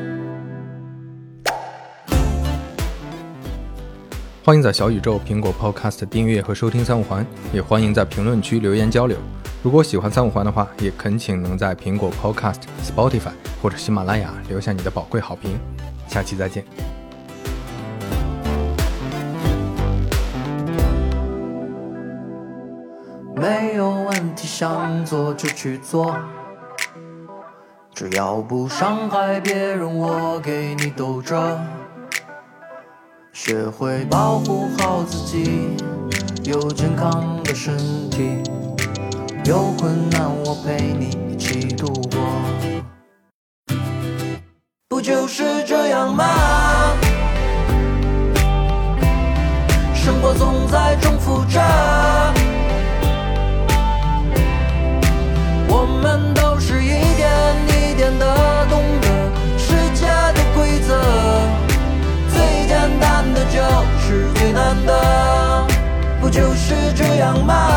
欢迎在小宇宙、苹果 Podcast 订阅和收听三五环，也欢迎在评论区留言交流。如果喜欢三五环的话，也恳请能在苹果 Podcast、Spotify 或者喜马拉雅留下你的宝贵好评。下期再见。 没有问题，想做就去做，只要不伤害别人，我给你兜着。学会保护好自己，有健康的身体，有困难我陪你一起度过。 不就是这样吗？生活总在重复着，我们都是一点一点的懂得世界的规则，最简单的就是最难的，不就是这样吗？